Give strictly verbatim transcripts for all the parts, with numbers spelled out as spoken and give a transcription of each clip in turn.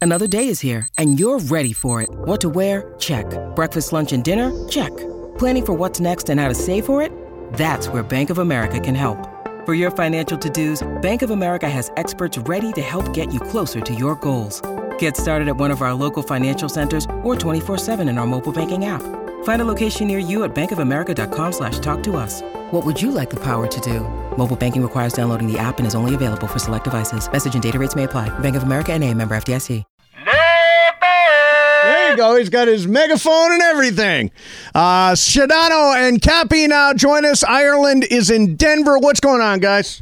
Another day is here, and you're ready for it. What to wear? Check. Breakfast, lunch, and dinner? Check. Planning for what's next and how to save for it? That's where Bank of America can help. For your financial to-dos, Bank of America has experts ready to help get you closer to your goals. Get started at one of our local financial centers or twenty-four seven in our mobile banking app. Find a location near you at bankofamerica.com slash talk to us. What would you like the power to do? Mobile banking requires downloading the app and is only available for select devices. Message and data rates may apply. Bank of America N A, member F D I C. There you go. He's got his megaphone and everything. Uh, Shadano and Cappy now join us. Ireland is in Denver. What's going on, guys?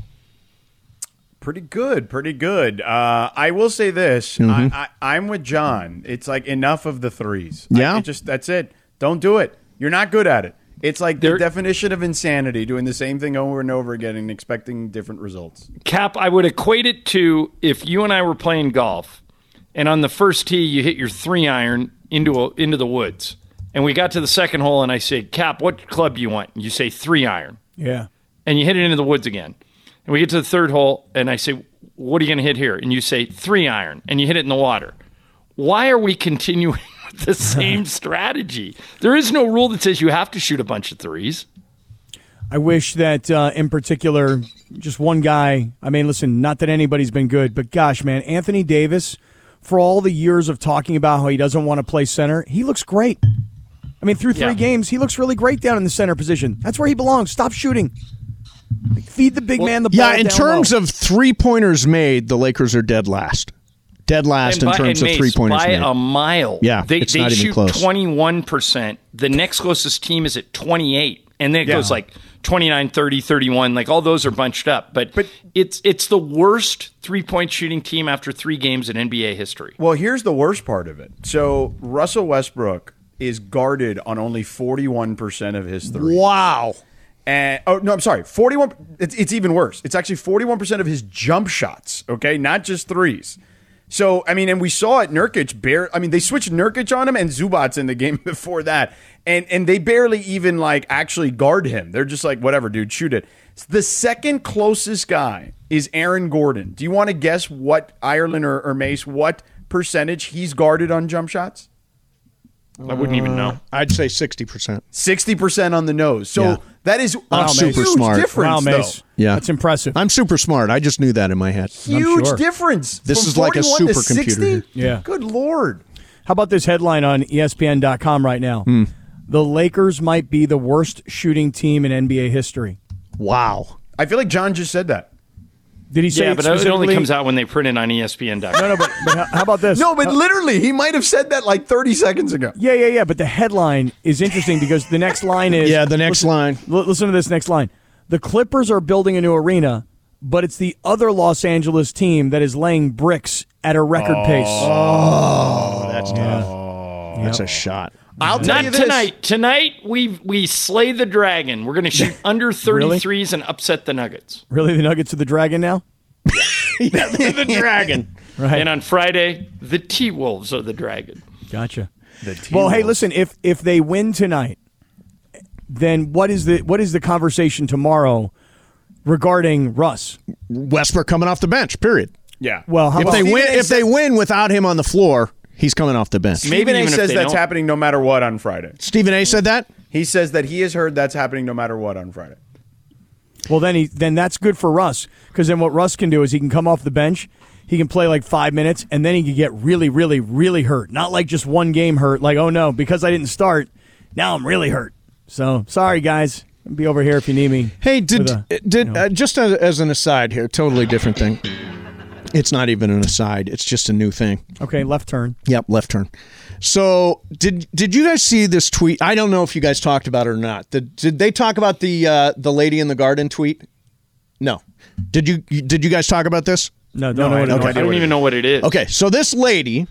Pretty good, pretty good. Uh, I will say this. Mm-hmm. I, I, I'm with John. It's like enough of the threes. Yeah. I, it just That's it. Don't do it. You're not good at it. It's like the definition of insanity, doing the same thing over and over again and expecting different results. Cap, I would equate it to if you and I were playing golf, and on the first tee you hit your three iron into a, into the woods, and we got to the second hole, and I said, Cap, what club do you want? And you say three iron. Yeah. And you hit it into the woods again. And we get to the third hole, and I say, what are you going to hit here? And you say three iron, and you hit it in the water. Why are we continuing with the same strategy? There is no rule that says you have to shoot a bunch of threes. I wish that, uh, in particular, just one guy, I mean, listen, not that anybody's been good, but gosh, man, Anthony Davis, for all the years of talking about how he doesn't want to play center, he looks great. I mean, through three yeah. games, he looks really great down in the center position. That's where he belongs. Stop shooting. Like, feed the big well, man the ball. Yeah, in down terms low. of three-pointers made, the Lakers are dead last. Dead last by, in terms of Mace, three-pointers by made. a mile. Yeah, they, it's they not even shoot close. twenty-one percent. The next closest team is at twenty-eight. And then it yeah. goes like twenty-nine, thirty, thirty-one. Like all those are bunched up. But, but it's it's the worst three-point shooting team after three games in N B A history. Well, here's the worst part of it. So Russell Westbrook is guarded on only forty-one percent of his threes. Wow. And oh no, I'm sorry. forty-one. It's, it's even worse. It's actually forty-one percent of his jump shots. Okay, not just threes. So I mean, and we saw it. Nurkic bare. I mean, they switched Nurkic on him and Zubats in the game before that, and and they barely even like actually guard him. They're just like, whatever, dude, shoot it. The second closest guy is Aaron Gordon. Do you want to guess what Ireland or, or Mace what percentage he's guarded on jump shots? I wouldn't even know. I'd say sixty percent. sixty percent on the nose. So yeah. that is I'm a super huge smart. difference, wow, Mace. though. Yeah. That's impressive. I'm super smart. I just knew that in my head. Huge sure. difference. This From is like a forty-one to supercomputer. sixty? Yeah. Good Lord. How about this headline on E S P N dot com right now? Hmm. The Lakers might be the worst shooting team in N B A history. Wow. I feel like John just said that. Did he say Yeah, it but it only specifically? comes out when they print it on E S P N dot com. No, no, but, but how, how about this? No, but literally, he might have said that like thirty seconds ago. Yeah, yeah, yeah. But the headline is interesting because the next line is... Yeah, the next listen, line. L- listen to this next line. The Clippers are building a new arena, but it's the other Los Angeles team that is laying bricks at a record oh. pace. Oh, that's tough. Oh. That's a shot. I'll tell Not you this. tonight. Tonight, we we slay the dragon. We're going to shoot under thirty-threes Really? and upset the Nuggets. Really, the Nuggets of the Dragon now? Yeah, the dragon. Right. And on Friday, the T-Wolves are the dragon. Gotcha. The Well, hey, T-Wolves. listen, if if they win tonight, then what is the what is the conversation tomorrow regarding Russ? Westbrook coming off the bench, period. Yeah. Well, how If about they Stephen win A. if they said- win without him on the floor, he's coming off the bench. Stephen Maybe A. even if says they that's don't- happening no matter what on Friday. Stephen A. said that? He says that he has heard that's happening no matter what on Friday. Well, then he then that's good for Russ because then what Russ can do is he can come off the bench, he can play like five minutes, and then he can get really, really, really hurt. Not like just one game hurt. Like, oh no, because I didn't start, now I'm really hurt. So sorry, guys. I'll be over here if you need me. Hey, did a, did you know. uh, just as, as an aside here, totally different thing. It's not even an aside. It's just a new thing. Okay, left turn. Yep, left turn. So did did you guys see this tweet? I don't know if you guys talked about it or not. Did, did they talk about the uh, the lady in the garden tweet? No. Did you did you guys talk about this? No, don't No, know I what have it no is. I don't even know what it is. Okay, so this lady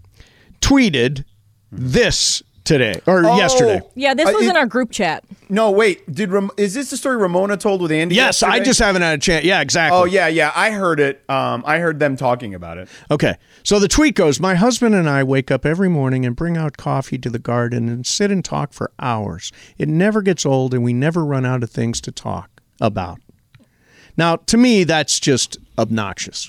tweeted this today or Oh, yesterday. Yeah, this Uh, was it- in our group chat. No, wait. Did Ram- is this the story Ramona told with Andy? Yes, I yesterday? just haven't had a chance. Yeah, exactly. Oh yeah, yeah. I heard it. Um, I heard them talking about it. Okay, so the tweet goes, my husband and I wake up every morning and bring out coffee to the garden and sit and talk for hours. It never gets old and we never run out of things to talk about. Now, to me, that's just obnoxious.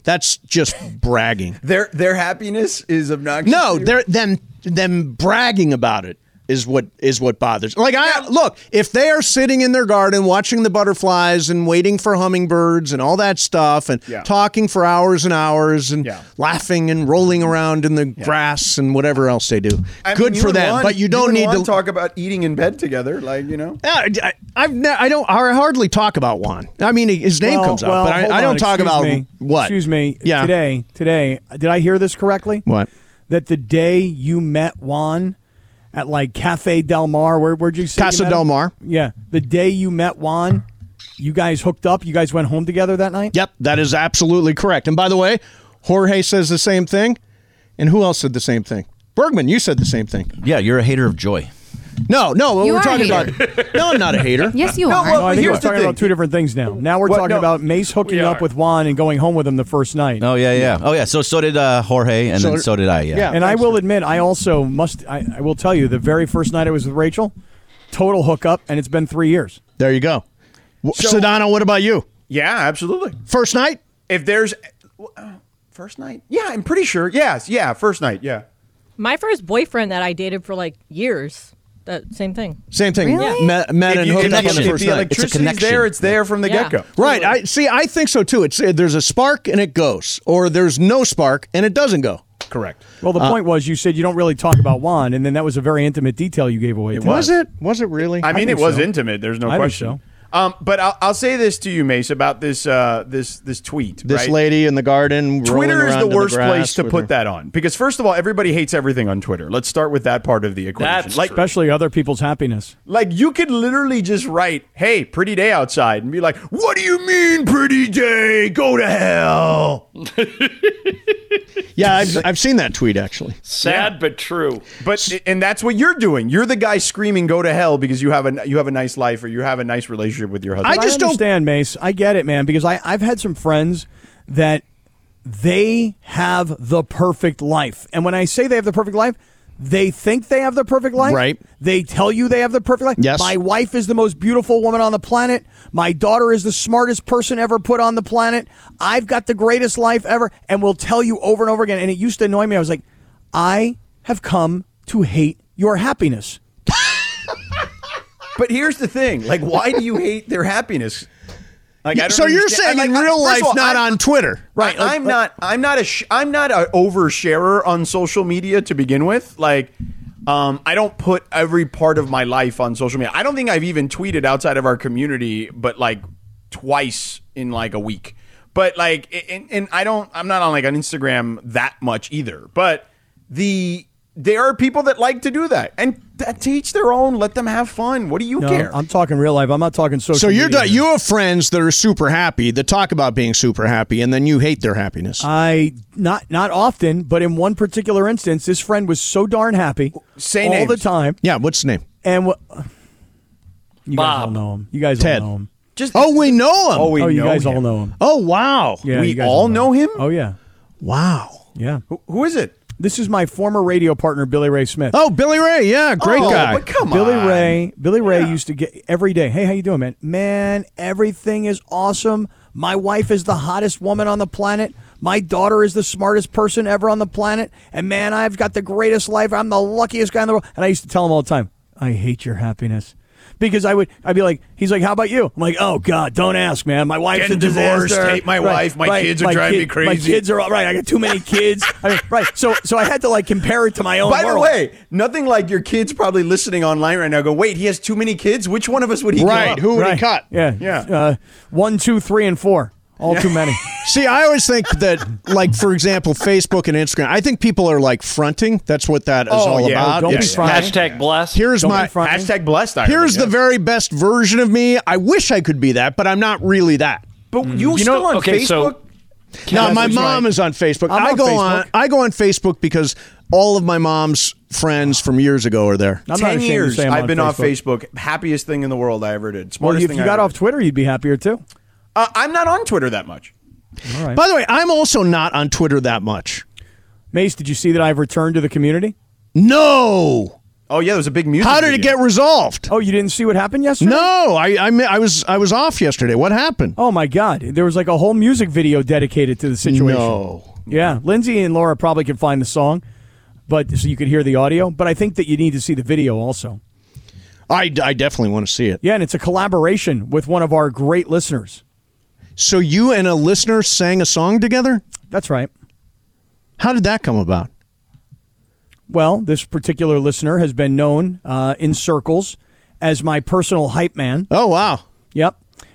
That's just bragging. Their their happiness is obnoxious. No, to you? they're them them bragging about it is what is what bothers. Like I look, if they are sitting in their garden watching the butterflies and waiting for hummingbirds and all that stuff and Yeah. talking for hours and hours and Yeah. laughing and rolling around in the grass and whatever else they do, I mean, good you for and them. Juan- but you you don't and need Juan to talk about eating in bed together, like you know. Yeah, I, I've ne- I don't I hardly talk about Juan. I mean, his name Well, comes up, well, but I, hold I don't on, talk excuse about me. what. Excuse me. Yeah. Today, today, did I hear this correctly? What? That the day you met Juan at like Cafe Del Mar, where where'd you say you Casa met Del him? Mar. Yeah, the day you met Juan, you guys hooked up. You guys went home together that night. Yep, that is absolutely correct. And by the way, Jorge says the same thing. And who else said the same thing? Bergman, you said the same thing. Yeah, you're a hater of joy. No, no, You we're are a talking hater. about. No, I'm not a hater. Yes, you No, are. well, No, I think here's we're the talking thing. about two different things now. Now we're What? talking No. about Mace hooking We up are. with Juan and going home with him the first night. Oh yeah, yeah. Oh yeah. So so did uh, Jorge, and So- then so did I. Yeah. yeah. And I will admit, I also must. I, I will tell you, the very first night I was with Rachel, total hookup, and it's been three years. There you go. W- So- Sedano, what about you? Yeah, absolutely. First night? If there's uh, first night, yeah, I'm pretty sure. Yes, yeah, first night, yeah. My first boyfriend that I dated for like years, that same thing. Same thing. Really? Met, met If, and you, hooked if, up on if the the first night. electricity's connection. there, it's there from the Yeah. get-go. Right. I see. I think so too. It's uh, there's a spark and it goes, or there's no spark and it doesn't go. Correct. Well, the point was, you said you don't really talk about Juan, and then that was a very intimate detail you gave away. too. Was it? Was it really? I mean, think it was so. intimate. There's no I think question. so. Um, but I'll, I'll say this to you, Mace, about this uh, this this tweet. This right? lady in the garden. Twitter rolling is around the in worst grass place to with put her- that on because first of all, everybody hates everything on Twitter. Let's start with that part of the equation. That's like, true. Especially other people's happiness. like you could literally just write, "Hey, pretty day outside," and be like, "What do you mean, pretty day? Go to hell." Yeah, I've, I've seen that tweet actually. Sad but true. But and that's what you're doing. You're the guy screaming, "Go to hell," because you have a you have a nice life or you have a nice relationship with your husband. I just I don't- understand, Mace. I get it, man, because I, I've had some friends that they have the perfect life. And when I say they have the perfect life, they think they have the perfect life. Right. They tell you they have the perfect life. Yes. My wife is the most beautiful woman on the planet. My daughter is the smartest person ever put on the planet. I've got the greatest life ever. And will tell you over and over again. And it used to annoy me. I was like, I have come to hate your happiness. But here's the thing: like, why do you hate their happiness? Like, I don't So you're understand- saying like, in I- real first life, of all, not I'm- on Twitter, Right. like- I'm like- not. I'm not a. Sh- I'm not a oversharer on social media to begin with. Like, um, I don't put every part of my life on social media. I don't think I've even tweeted outside of our community, but like twice in like a week. But like, and, and I don't. I'm not on like on Instagram that much either. But the there are people that like to do that, and that to each their own. Let them have fun. What do you No, care? I'm talking real life. I'm not talking social So you're media. you have friends that are super happy that talk about being super happy, and then you hate their happiness. I not not often, but in one particular instance, this friend was so darn happy Say all names. the time. yeah, what's the name? And what you guys all Bob. know him. You guys Ted. all know him. Just Oh, we know him. oh, we oh, you know guys him. all know him. Oh, wow. Yeah, We you guys all know him? Oh yeah, Wow. yeah. Who, who is it? This is my former radio partner, Billy Ray Smith. Oh, Billy Ray. Yeah, great Oh, guy. but come Billy on. Ray, Billy Ray used to get every day. Hey, how you doing, man? Man, everything is awesome. My wife is the hottest woman on the planet. My daughter is the smartest person ever on the planet. And man, I've got the greatest life. I'm the luckiest guy in the world. And I used to tell him all the time, I hate your happiness. Because I would, I'd be like, he's like, how about you? I'm like, oh God, don't ask, man. My wife's Getting a disaster. divorced, hate my wife, my kids are my driving me crazy. My kids are all right. I got too many kids. I mean, right. So, so I had to like compare it to my own. By the world. way, nothing like your kids probably listening online right now go, wait, he has too many kids? Which one of us would he Right, give up? who would he Right. cut? Yeah, Yeah. Uh, one, two, three, and four. All too many. See, I always think that, like, for example, Facebook and Instagram, I think people are, like, fronting. That's what that is Oh, all yeah. about. Don't Yeah, be yeah. fronting. Hashtag blessed. Here's Don't my be fronting. Hashtag blessed. here's Ireland, the yeah. very best version of me. I wish I could be that, but I'm not really that. But you, You still know- on okay, so- Facebook? No, That's my right. mom is on Facebook. I'm I on go Facebook. on I go on Facebook because all of my mom's friends from years ago are there. I'm not Ten ashamed to years say I'm I've on been off Facebook. Facebook. Happiest thing in the world I ever did. Well, Smartest if thing you I got ever off did. Twitter, you'd be happier too. Uh, I'm not on Twitter that much. All right. By the way, I'm also not on Twitter that much. Mace, did you see that I've returned to the community? No. Oh yeah, there was a big music. How did video. it get resolved? Oh, you didn't see what happened yesterday? No, I, I I was I was off yesterday. What happened? Oh my God, there was like a whole music video dedicated to the situation. No. Yeah, Lindsay and Laura probably could find the song, but so you could hear the audio. But I think that you need to see the video also. I, I definitely want to see it. Yeah, and it's a collaboration with one of our great listeners. So you and a listener sang a song together? That's right. How did that come about? Well, this particular listener has been known uh, in circles as my personal hype man. Oh, wow. Yep.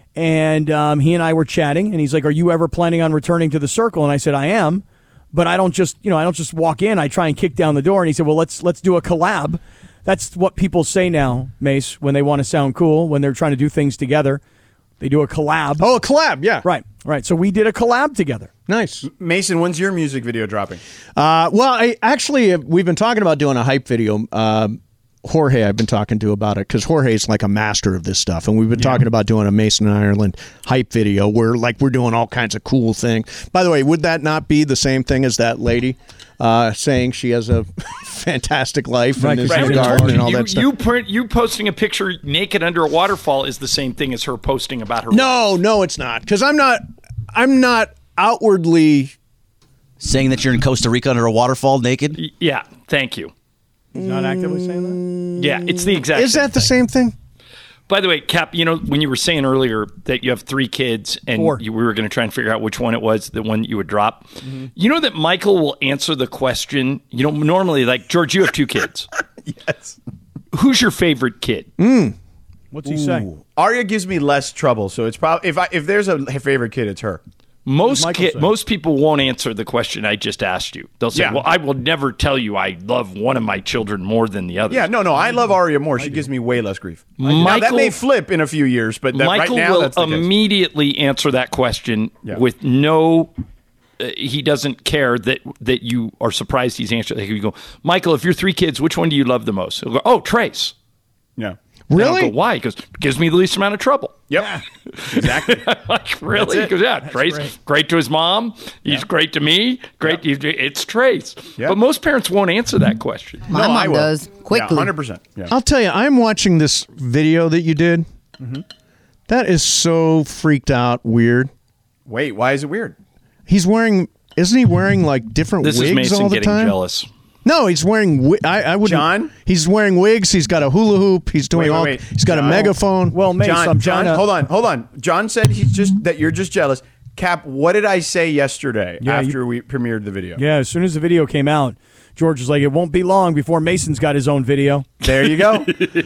And um, he and I were chatting, and he's like, "Are you ever planning on returning to the circle?" And I said, "I am, but I don't just, you know, I don't just walk in. I try and kick down the door." And he said, "Well, let's let's do a collab." That's what people say now, Mace, when they want to sound cool, when they're trying to do things together. They do a collab. Oh, a collab, yeah. Right, right. So we did a collab together. Nice. Mason, when's your music video dropping? Uh, well, I actually, we've been talking about doing a hype video. Uh, Jorge, I've been talking to about it because Jorge is like a master of this stuff. And we've been yeah. talking about doing a Mason and Ireland hype video where like we're doing all kinds of cool things. By the way, would that not be the same thing as that lady uh, saying she has a fantastic life right, and is right. in the garden and all you, that stuff? You, print, you posting a picture naked under a waterfall is the same thing as her posting about her No, wife. no, it's not. Because I'm not, I'm not outwardly... Saying that you're in Costa Rica under a waterfall naked? Y- Yeah, thank you. He's not actively saying that? Yeah, it's the exact Is same that the thing. same thing? By the way, Cap, you know, when you were saying earlier that you have three kids and Four. you, we were going to try and figure out which one it was, the one you would drop, mm-hmm. you know that Michael will answer the question, you know, normally, like, George, you have two kids. Yes. Who's your favorite kid? Mm. What's he saying? Arya gives me less trouble, so it's probably if I if there's a favorite kid, it's her. Most Michael ki- say? most people won't answer the question I just asked you. They'll say, Yeah. well, I will never tell you I love one of my children more than the other. Yeah, no, no, I love Arya more. She gives me way less grief. Now, that Michael- may flip in a few years, but that, Michael right now will that's the case. immediately answer that question Yeah. with no. Uh, he doesn't care that that you are surprised he's answered. He go, Michael, if you're three kids, which one do you love the most? He'll go, oh, Trace. Yeah. And I'll Really? go, why? He goes, gives me the least amount of trouble. Yep. Exactly. Like, really? He it. goes, yeah, Trace, great. great to his mom. He's great to me. Great. He's- It's Trace. Yep. But most parents won't answer that question. My No, I mom will. does quickly. Yeah, one hundred percent. Yeah. I'll tell you, I'm watching this video that you did. Mm-hmm. That is so freaked out weird. Wait, why is it weird? He's wearing, isn't he wearing like different This is wigs Mason all the getting time? jealous. No, he's wearing. Wi- I, I wouldn't. John? He's wearing wigs. He's got a hula hoop. He's doing Wait, wait, all. wait. He's got John? a megaphone. Well, Mace, John, I'm John, trying to... hold on, hold on. John said he's just that you're just jealous. Cap, what did I say yesterday Yeah, after you- we premiered the video? Yeah, as soon as the video came out, George was like, it won't be long before Mason's got his own video. There you go.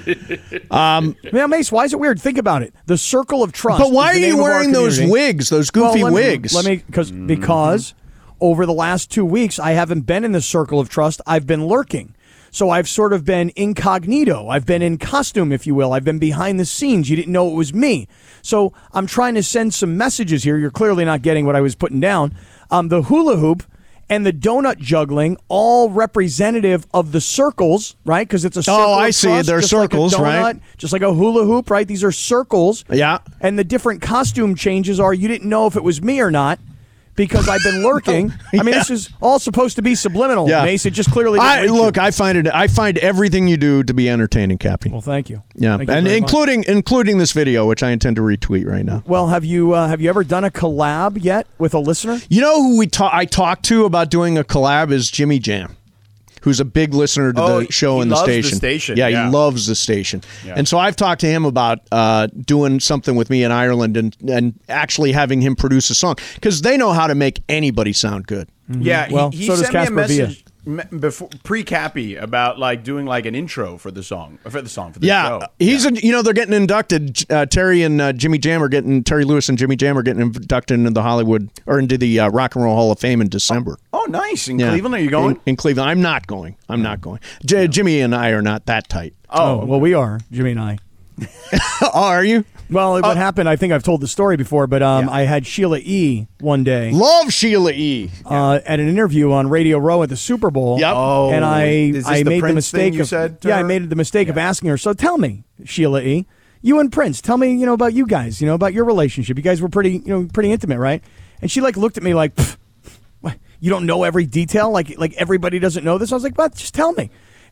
Yeah, Mace, why is it weird? Think about it. The circle of trust. But why is are the you name of our wearing those community. wigs? Those goofy Well, let me- wigs. Let me, cause, because over the last two weeks, I haven't been in the circle of trust. I've been lurking. So I've sort of been incognito. I've been in costume, if you will. I've been behind the scenes. You didn't know it was me. So I'm trying to send some messages here. You're clearly not getting what I was putting down. Um, the hula hoop and the donut juggling, all representative of the circles, right? Because it's a circle. Oh, I of see. trust, They're just like a circles, donut, right? Just like a hula hoop, right? These are circles. Yeah. And the different costume changes are you didn't know if it was me or not because I've been lurking. I mean, Yeah. this is all supposed to be subliminal, Yeah. Mace. It just clearly I, didn't reach look, you. I find it. I find everything you do to be entertaining, Cappy. Well, thank you. Yeah, Thank you and very much. including including this video, which I intend to retweet right now. Well, have you uh, have you ever done a collab yet with a listener? You know who we ta- I talked to about doing a collab is Jimmy Jam, who's a big listener to Oh, the show he and the loves the station. station, Yeah, yeah. he loves the station. Yeah. And so I've talked to him about uh, doing something with me in Ireland and and actually having him produce a song because they know how to make anybody sound good. Yeah, Well, he, he so does sent Casper me a message me- before pre-Cappy about like doing like an intro for the song for the song for the Yeah, show. he's a, you know they're getting inducted. Uh, Terry and uh, Jimmy Jam are getting Terry Lewis and Jimmy Jam are getting inducted into the Hollywood or into the uh, Rock and Roll Hall of Fame in December. Oh, nice. In Yeah. Cleveland, are you going? In, in Cleveland, I'm not going. I'm not going. J- Jimmy and I are not that tight. Oh, well, we are, Jimmy and I. Oh, are you? Well, what Uh, happened, I think I've told the story before, but um, I had Sheila E. one day Love Sheila E. uh, at an interview on Radio Row at the Super Bowl. Yep. Oh, and I, is this I the made the Prince mistake thing you of said to yeah, I her? made the mistake of asking her. So tell me, Sheila E., you and Prince, tell me, you know, about you guys, you know, about your relationship. You guys were pretty, you know, pretty intimate, right? And she like looked at me like, "Pfft, what? You don't know every detail, like like everybody doesn't know this. I was like, but just tell me.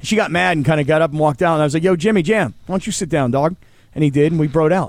She got mad and kind of got up and walked out. And I was like, yo, Jimmy Jam, why don't you sit down, dog? And he did, and we broed out.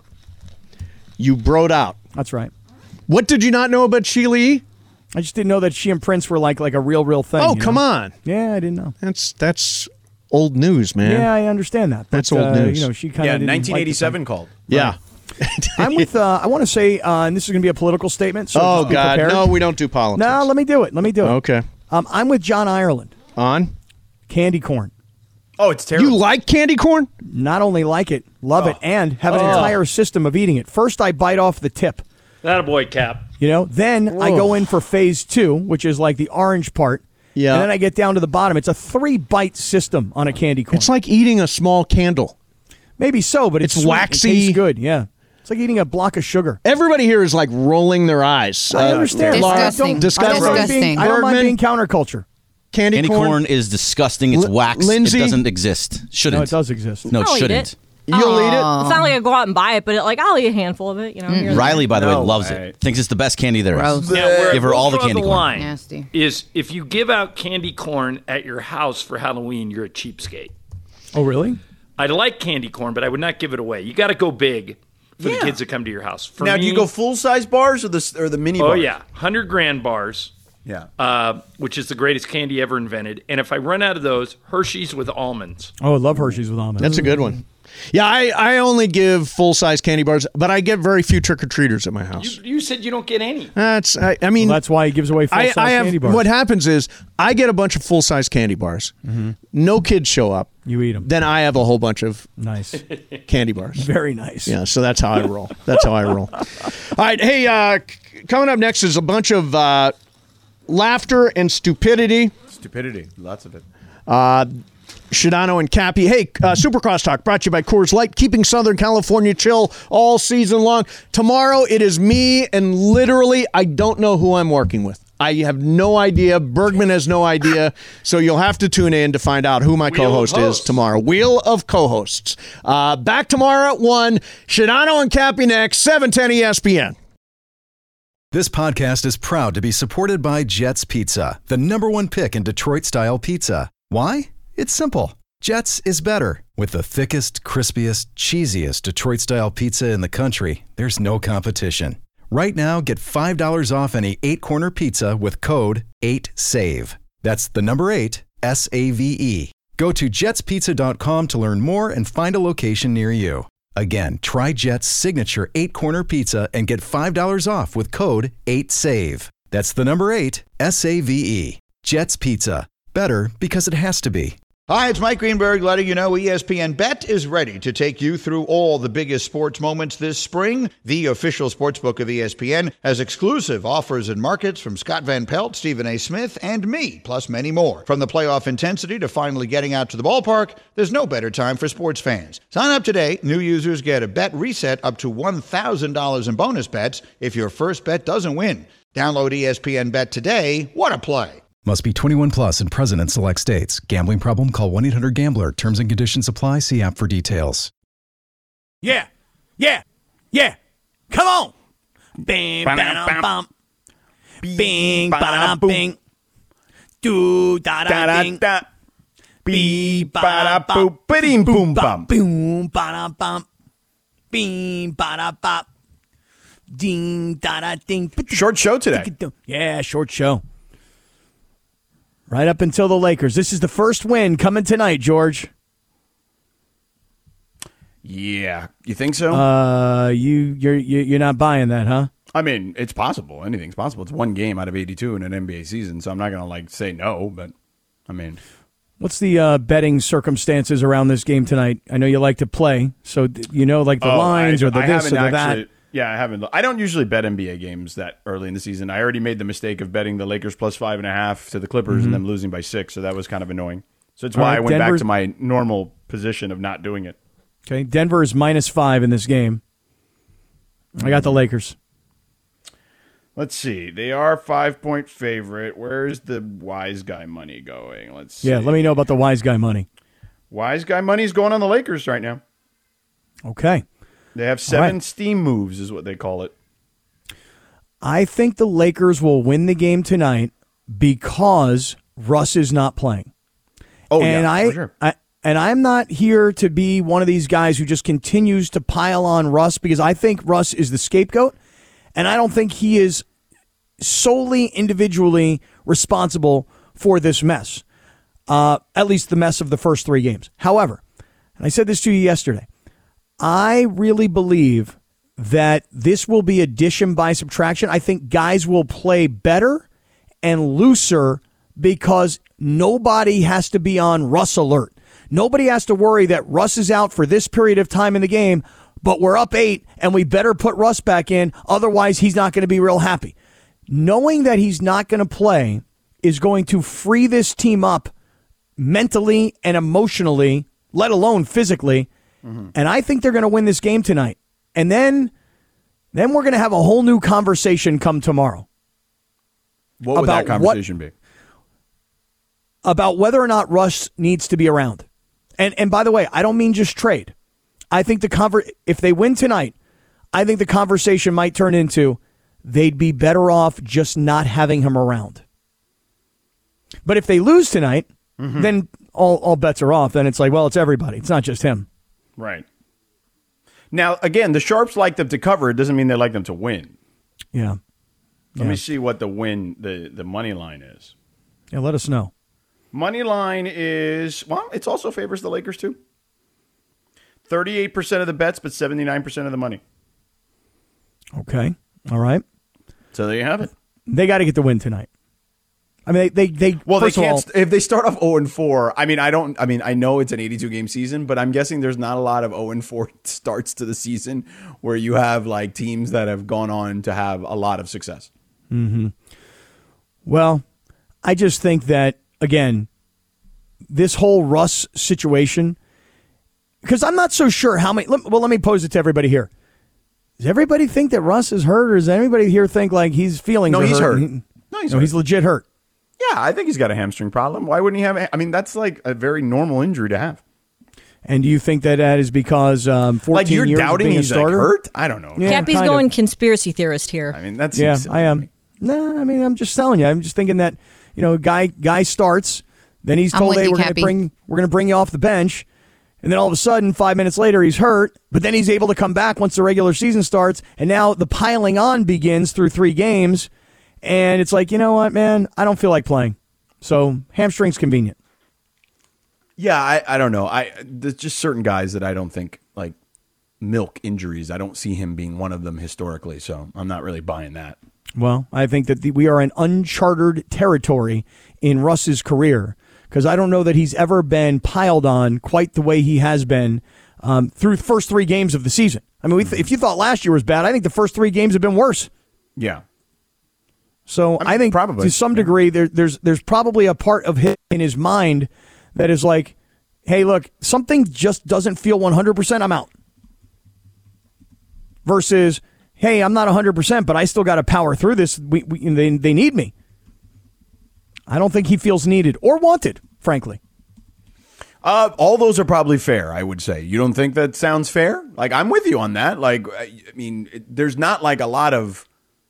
You broed out. That's right. What did you not know about Sheila E? I just didn't know that she and Prince were like like a real, real thing. Oh, you know? come on. Yeah, I didn't know. That's that's old news, man. Yeah, I understand that. But, That's old uh, news. You know, she kind of Yeah, didn't like nineteen eighty-seven the called. Yeah. I'm with. Uh, I want to say, uh, and this is going to be a political statement. So Oh, just be God. prepared. No, we don't do politics. No, let me do it. Let me do it. Okay. Um, I'm with John Ireland. On? Candy corn. Oh, it's terrible. You like candy corn? Not only like it, love Oh. it, and have an entire system of eating it. First, I bite off the tip. Attaboy, Cap. You know, then I go in for phase two, which is like the orange part. Yeah. And then I get down to the bottom. It's a three-bite system on a candy corn. It's like eating a small candle. Maybe so, but it's, It's sweet. waxy. It tastes good, yeah. It's like eating a block of sugar. Everybody here is like rolling their eyes. I Uh, understand. Laura, Disgusting. I don't, Disgusting. I don't mind being, Disgusting. I don't mind Bergman? being counterculture. Candy, Candy corn. corn is disgusting. It's L- wax. Lindsay? It doesn't exist. Shouldn't. No, it does exist. No, it I'll eat shouldn't. it. You'll eat it? It's not like I go out and buy it, but it, like I'll eat a handful of it. You know. here and there. Riley, by the No way, loves way. it. Thinks it's the best candy there is. Gross. Yeah, where Give her we'll all the draw candy the corn. line Nasty. is if you give out candy corn at your house for Halloween, you're a cheapskate. Oh, really? I like candy corn, but I would not give it away. You got to go big for Yeah. the kids that come to your house. For now, me, do you go full size bars or the or the mini Oh bars? yeah, hundred grand bars. Yeah. Uh, which is the greatest candy ever invented. And if I run out of those, Hershey's with almonds. Oh, I love Hershey's with almonds. That's a good one. Yeah, I, I only give full-size candy bars, but I get very few trick-or-treaters at my house. You, you said you don't get any. That's, I, I mean... Well, that's why he gives away I, full-size I have, candy bars. What happens is, I get a bunch of full-size candy bars. No kids show up. You eat them. Then I have a whole bunch of Nice. candy bars. Very nice. Yeah, so that's how I roll. That's how I roll. All right, hey, uh, c- coming up next is a bunch of uh, laughter and stupidity. Stupidity. Lots of it. Uh, Shadano and Cappy. Hey, uh, Super Crosstalk brought to you by Coors Light, keeping Southern California chill all season long. Tomorrow it is me, and literally I don't know who I'm working with. I have no idea. Bergman has no idea. So you'll have to tune in to find out who my Wheel of co-host is hosts. tomorrow. Wheel of co-hosts. Uh, back tomorrow at one. Shadano and Cappy next, seven ten E S P N. This podcast is proud to be supported by Jets Pizza, the number one pick in Detroit-style pizza. Why? It's simple. Jets is better. With the thickest, crispiest, cheesiest Detroit-style pizza in the country, there's no competition. Right now, get five dollars off any eight-corner pizza with code eight save. That's the number eight, S A V E. Go to jets pizza dot com to learn more and find a location near you. Again, try Jet's signature eight-corner pizza and get five dollars off with code eight save. That's the number eight, S A V E. Jet's Pizza. Better because it has to be. Hi, it's Mike Greenberg letting you know E S P N Bet is ready to take you through all the biggest sports moments this spring. The official sportsbook of E S P N has exclusive offers and markets from Scott Van Pelt, Stephen A. Smith, and me, plus many more. From the playoff intensity to finally getting out to the ballpark, there's no better time for sports fans. Sign up today. New users get a bet reset up to one thousand dollars in bonus bets if your first bet doesn't win. Download E S P N Bet today. What a play. Must be twenty-one plus and present in select states. Gambling problem? Call one eight hundred gambler. Terms and conditions apply. See app for details. Yeah. Yeah. Yeah. Come on. Bing, ba-dum, bum. Bing, ba-dum, bing. Do, da-da, ding. Da-da-da. Bee, ba-da, ba-da, boop, ba-ding, boom, bum. Boom, ba-da, bum. Bing, ba-da, bop. Ding, da-da, ding. Short show today. Yeah, short show. Right up until the Lakers. This is the first win coming tonight, George. Yeah. You think so? Uh, you you're you- you're not buying that, huh? I mean, it's possible. Anything's possible. It's one game out of eighty-two in an N B A season, so I'm not going to like say no, but I mean, What's the uh, betting circumstances around this game tonight? I know you like to play, so d- you know like the oh, lines I, or the I this or haven't the actually, that. Yeah, I haven't. I don't usually bet N B A games that early in the season. I already made the mistake of betting the Lakers plus five and a half to the Clippers and them losing by six, so that was kind of annoying. So it's All why right, I went Denver's- back to my normal position of not doing it. Okay, Denver is minus five in this game. I got the Lakers. Let's see. They are five point favorite. Where's the wise guy money going? Let's see. Yeah, let me know about the wise guy money. Wise guy money's going on the Lakers right now. Okay. They have seven right. steam moves, is what they call it. I think the Lakers will win the game tonight because Russ is not playing. Oh, and yeah, I, for sure. I and I'm not here to be one of these guys who just continues to pile on Russ, because I think Russ is the scapegoat, and I don't think he is solely individually responsible for this mess, uh, at least the mess of the first three games. However, and I said this to you yesterday, I really believe that this will be addition by subtraction. I think guys will play better and looser because nobody has to be on Russ alert. Nobody has to worry that Russ is out for this period of time in the game, but we're up eight and we better put Russ back in. Otherwise, he's not going to be real happy. Knowing that he's not going to play is going to free this team up mentally and emotionally, let alone physically. Mm-hmm. And I think they're going to win this game tonight. And then, then we're going to have a whole new conversation come tomorrow. What would that conversation what, be? About whether or not Russ needs to be around. And and by the way, I don't mean just trade. I think the conver- if they win tonight, I think the conversation might turn into they'd be better off just not having him around. But if they lose tonight, mm-hmm. then all, all bets are off. Then it's like, well, it's everybody. It's not just him. Right. Now, again, the Sharps like them to cover. It doesn't mean they like them to win. Yeah. Let yeah. me see what the win, the, the money line is. Yeah, let us know. Money line is, well, it also favors the Lakers too. thirty-eight percent of the bets, but seventy-nine percent of the money. Okay. All right. So there you have it. They got to get the win tonight. I mean, they, they, they well, they can't, all, if they start off oh and four, I mean, I don't, I mean, I know it's an eighty-two game season, but I'm guessing there's not a lot of oh and four starts to the season where you have like teams that have gone on to have a lot of success. Mm-hmm. Well, I just think that, again, this whole Russ situation, because I'm not so sure how many, well, let me pose it to everybody here. Does everybody think that Russ is hurt, or does anybody here think like he's feeling No, he's hurt. He, no, he's no, hurt. he's legit hurt. Yeah, I think he's got a hamstring problem. Why wouldn't he have? I mean, that's like a very normal injury to have. And do you think that that is because um, fourteen like you're years doubting of being he's a starter? Like hurt? I don't know. Yeah, Cappy's going of. conspiracy theorist here. I mean, that's yeah, I am. No, I mean, I'm just telling you. I'm just thinking that you know, guy guy starts, then he's told, "Hey, we're going to bring we're going to bring you off the bench," and then all of a sudden, five minutes later, he's hurt. But then he's able to come back once the regular season starts, and now the piling on begins through three games, and it's like, you know what, man, I don't feel like playing. So hamstring's convenient. Yeah, I, I don't know. I there's just certain guys that I don't think like milk injuries. I don't see him being one of them historically, so I'm not really buying that. Well, I think that the, we are in uncharted territory in Russ's career, because I don't know that he's ever been piled on quite the way he has been um, through the first three games of the season. I mean, we th- if you thought last year was bad, I think the first three games have been worse. Yeah. So I, mean, I think probably, to some yeah. degree there, there's there's probably a part of him in his mind that is like, hey, look, something just doesn't feel one hundred percent, I'm out. Versus, hey, I'm not one hundred percent, but I still got to power through this. We, we, they, they need me. I don't think he feels needed or wanted, frankly. Uh, all those are probably fair, I would say. You don't think that sounds fair? Like, I'm with you on that. Like, I mean, it, there's not like a lot of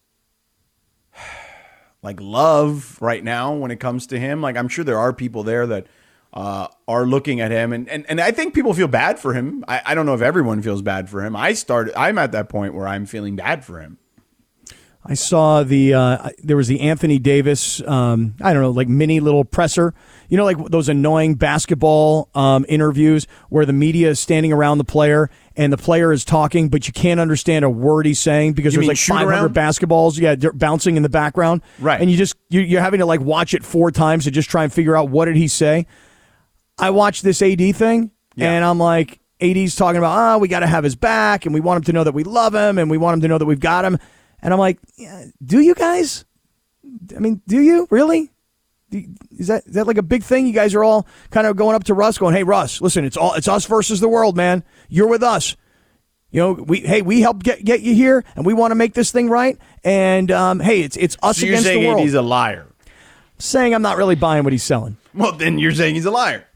like love right now when it comes to him. Like, I'm sure there are people there that uh, are looking at him, and, and, and I think people feel bad for him. I, I don't know if everyone feels bad for him. I started. I'm at that point where I'm feeling bad for him. I saw the uh, there was the Anthony Davis, um, I don't know, like mini little presser. You know, like those annoying basketball um, interviews where the media is standing around the player and the player is talking, but you can't understand a word he's saying because you there's like five hundred around? basketballs, yeah, bouncing in the background, right? And you just you, you're having to like watch it four times to just try and figure out what did he say. I watched this A D thing, yeah. and I'm like, A D's talking about, oh, we got to have his back, and we want him to know that we love him, and we want him to know that we've got him. And I'm like, yeah, do you guys? I mean, do you really? Do you, is that is that like a big thing? You guys are all kind of going up to Russ, going, "Hey, Russ, listen, it's all it's us versus the world, man. You're with us. You know, we hey, we helped get get you here, and we want to make this thing right. And um, hey, it's it's us so against you're saying the world." He's a liar. Saying I'm not really buying what he's selling. Well, then you're saying he's a liar.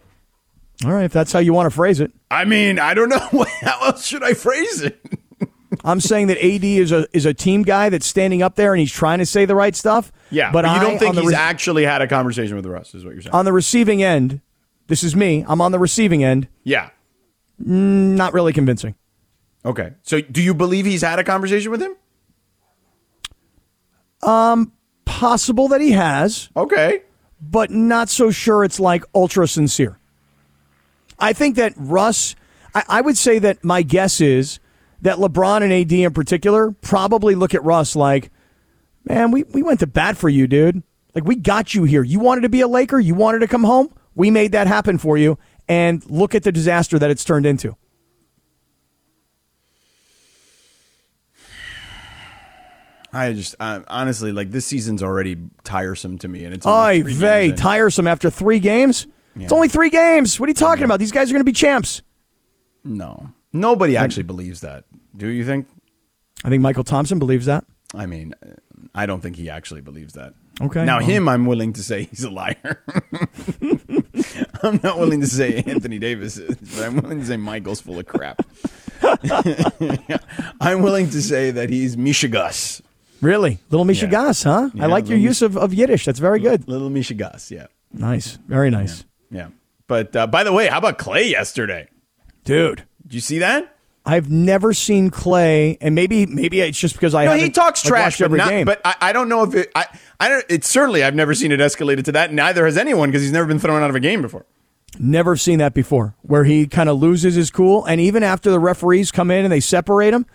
All right, if that's how you want to phrase it. I mean, I don't know. How else should I phrase it? I'm saying that A D is a is a team guy that's standing up there and he's trying to say the right stuff. Yeah, but, but you I, don't think he's he's re- actually had a conversation with Russ, is what you're saying. On the receiving end, this is me. I'm on the receiving end. Yeah. Mm, not really convincing. Okay. So do you believe he's had a conversation with him? Um, possible that he has. Okay. But not so sure it's like ultra sincere. I think that Russ, I, I would say that my guess is that LeBron and A D in particular probably look at Russ like, man, we, we went to bat for you, dude. Like, we got you here. You wanted to be a Laker? You wanted to come home? We made that happen for you. And look at the disaster that it's turned into. I just, uh, honestly, like, this season's already tiresome to me. And it's Oy vey, tiresome after three games? Yeah. It's only three games. What are you talking yeah. about? These guys are going to be champs. No. Nobody actually believes that. Do you think? I think Michael Thompson believes that. I mean, I don't think he actually believes that. Okay. Now, well. him, I'm willing to say he's a liar. I'm not willing to say Anthony Davis is, but I'm willing to say Michael's full of crap. yeah. I'm willing to say that he's Mishigas. Really? Little Mishigas, yeah. huh? Yeah, I like your use of, of Yiddish. That's very good. Little Mishigas, yeah. Nice. Very nice. Yeah. yeah. But, uh, by the way, how about Clay yesterday? Dude. Did you see that? I've never seen Clay, and maybe maybe it's just because I no, haven't he talks like, trash every but not, game. But I, I don't know if it. I I don't. It's certainly I've never seen it escalated to that. Neither has anyone because he's never been thrown out of a game before. Never seen that before, where he kind of loses his cool, and even after the referees come in and they separate him.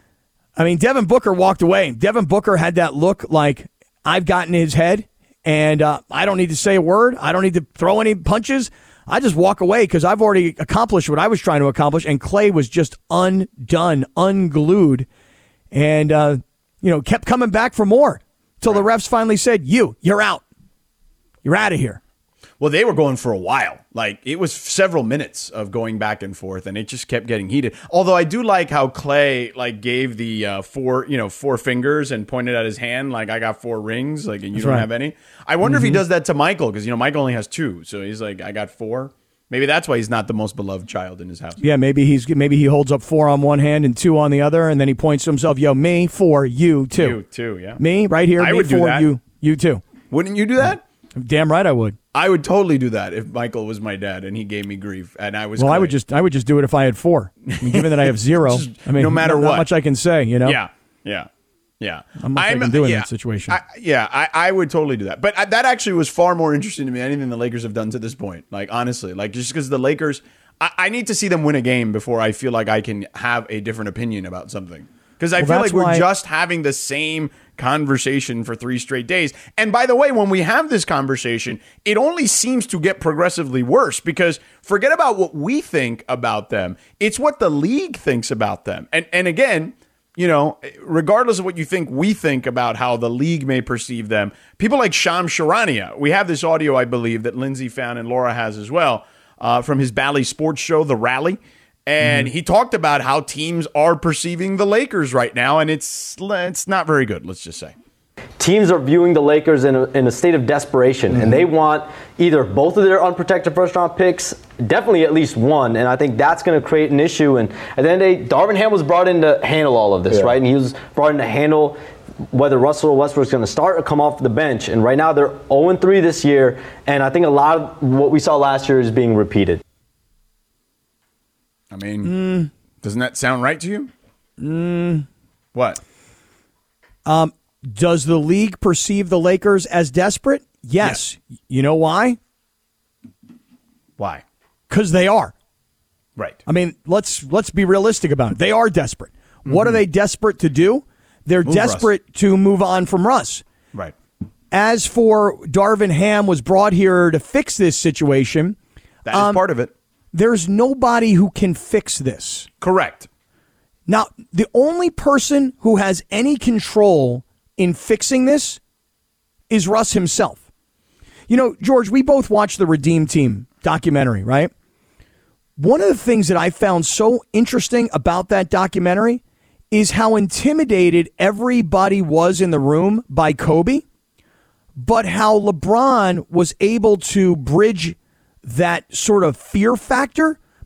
I mean, Devin Booker walked away. Devin Booker had that look like I've gotten his head, and uh, I don't need to say a word. I don't need to throw any punches. I just walk away because I've already accomplished what I was trying to accomplish, and Clay was just undone, unglued, and uh, you know kept coming back for more till the refs finally said, "You, you're out. You're out of here." Well, they were going for a while. Like, it was several minutes of going back and forth, and it just kept getting heated. Although I do like how Clay like gave the uh, four, you know, four fingers and pointed at his hand like, I got four rings, like, and you That's don't right. have any. I wonder Mm-hmm. if he does that to Michael because, you know, Michael only has two. So he's like, I got four. Maybe that's why he's not the most beloved child in his house. Yeah, maybe he's maybe he holds up four on one hand and two on the other, and then he points to himself, "Yo, me, four, you, two. You, two, yeah. Me, right here, I me, would do four, that. you, you, two. Wouldn't you do that? Damn right I would. I would totally do that if Michael was my dad and he gave me grief and I was. Well, Clay. I would just I would just do it if I had four. I mean, given that I have zero, Just I mean, no matter not, what. not much I can say, you know. Yeah, yeah, yeah. I'm much I can do in that situation. I, yeah, I, I would totally do that. But I, that actually was far more interesting to me than anything the Lakers have done to this point. Like, honestly, like just because the Lakers, I, I need to see them win a game before I feel like I can have a different opinion about something. Because I Well, feel that's like we're why- just having the same conversation for three straight days. And by the way, when we have this conversation, it only seems to get progressively worse because forget about what we think about them. It's what the league thinks about them. And and again, you know, regardless of what you think we think about how the league may perceive them, people like Shams Charania, we have this audio, I believe, that Lindsay found and Laura has as well, uh, from his Bally Sports show, The Rally. And he talked about how teams are perceiving the Lakers right now, and it's it's not very good, let's just say. Teams are viewing the Lakers in a, in a state of desperation, mm-hmm. and they want either both of their unprotected first-round picks, definitely at least one, and I think that's going to create an issue. And at the end of the day, Darvin Ham was brought in to handle all of this, yeah. right? And he was brought in to handle whether Russell Westbrook's going to start or come off the bench. And right now they're oh and three this year, and I think a lot of what we saw last year is being repeated. I mean, Mm. doesn't that sound right to you? Mm. What? Um, does the league perceive the Lakers as desperate? Yes. yes. You know why? Why? Because they are. Right. I mean, let's let's be realistic about it. They are desperate. Mm-hmm. What are they desperate to do? They're move desperate Russ. to move on from Russ. Right. As for Darvin Ham was brought here to fix this situation. That is um, part of it. There's nobody who can fix this. Correct. Now, the only person who has any control in fixing this is Russ himself. You know, George, we both watched the Redeem Team documentary, right? One of the things that I found so interesting about that documentary is how intimidated everybody was in the room by Kobe, but how LeBron was able to bridge that sort of fear factor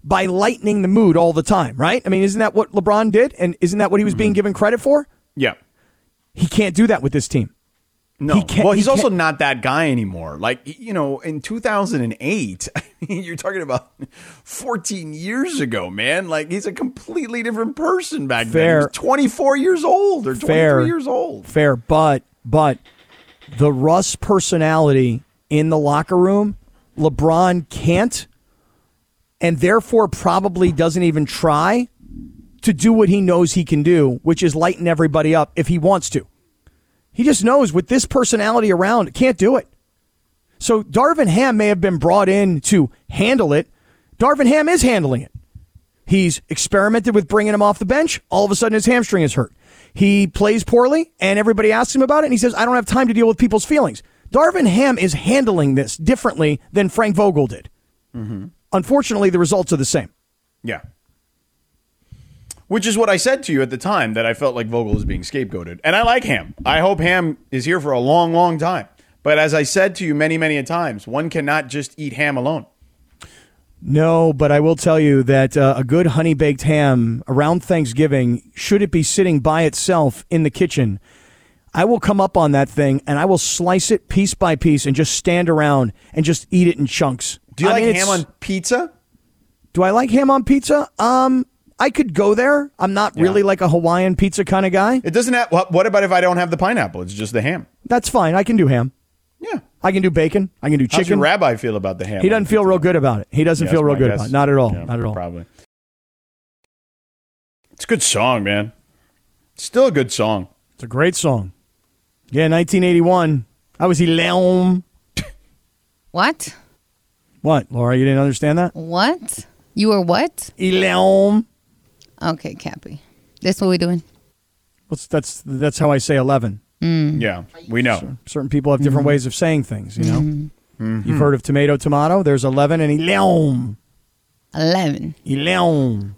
by lightening the mood all the time, right? I mean, isn't that what LeBron did? And isn't that what he was mm-hmm. being given credit for? Yeah. He can't do that with this team. No. He well, he's he also not that guy anymore. Like, you know, in two thousand eight, I mean, you're talking about fourteen years ago, man. Like, he's a completely different person back Fair. then. He was twenty-four years old or twenty-three Fair. years old. Fair, but but the Russ personality in the locker room, LeBron can't, and therefore probably doesn't even try to do what he knows he can do, which is lighten everybody up if he wants to. He just knows with this personality around, can't do it. So Darvin Ham may have been brought in to handle it. Darvin Ham is handling it. He's experimented with bringing him off the bench. All of a sudden his hamstring is hurt. He plays poorly and everybody asks him about it and he says, I don't have time to deal with people's feelings. Darvin Ham is handling this differently than Frank Vogel did. Mm-hmm. Unfortunately, the results are the same. Yeah. Which is what I said to you at the time, that I felt like Vogel was being scapegoated. And I like Ham. I hope Ham is here for a long, long time. But as I said to you many, many a times, one cannot just eat ham alone. No, but I will tell you that uh, a good honey-baked ham around Thanksgiving, should it be sitting by itself in the kitchen, I will come up on that thing and I will slice it piece by piece and just stand around and just eat it in chunks. Do you I like mean, ham on pizza? Do I like ham on pizza? Um... I could go there. I'm not Yeah. really like a Hawaiian pizza kind of guy. It doesn't have. What, what about if I don't have the pineapple? It's just the ham. That's fine. I can do ham. Yeah. I can do bacon. I can do chicken. How's your rabbi feel about the ham? He doesn't feel real good about it. He doesn't Yeah, feel that's real my good guess. about it. Not at all. Yeah, Not at all. Probably. It's a good song, man. It's still a good song. It's a great song. Yeah, nineteen eighty-one. I was eleven. What? What, Laura? You didn't understand that? What? You were what? eleven. Okay, Cappy. This what we doing? What's that's that's how I say eleven. Mm. Yeah, we know. Certain, certain people have different Mm. ways of saying things, you know? Mm-hmm. Mm-hmm. You've heard of tomato, tomato. There's eleven and eleven. Eleven. eleven.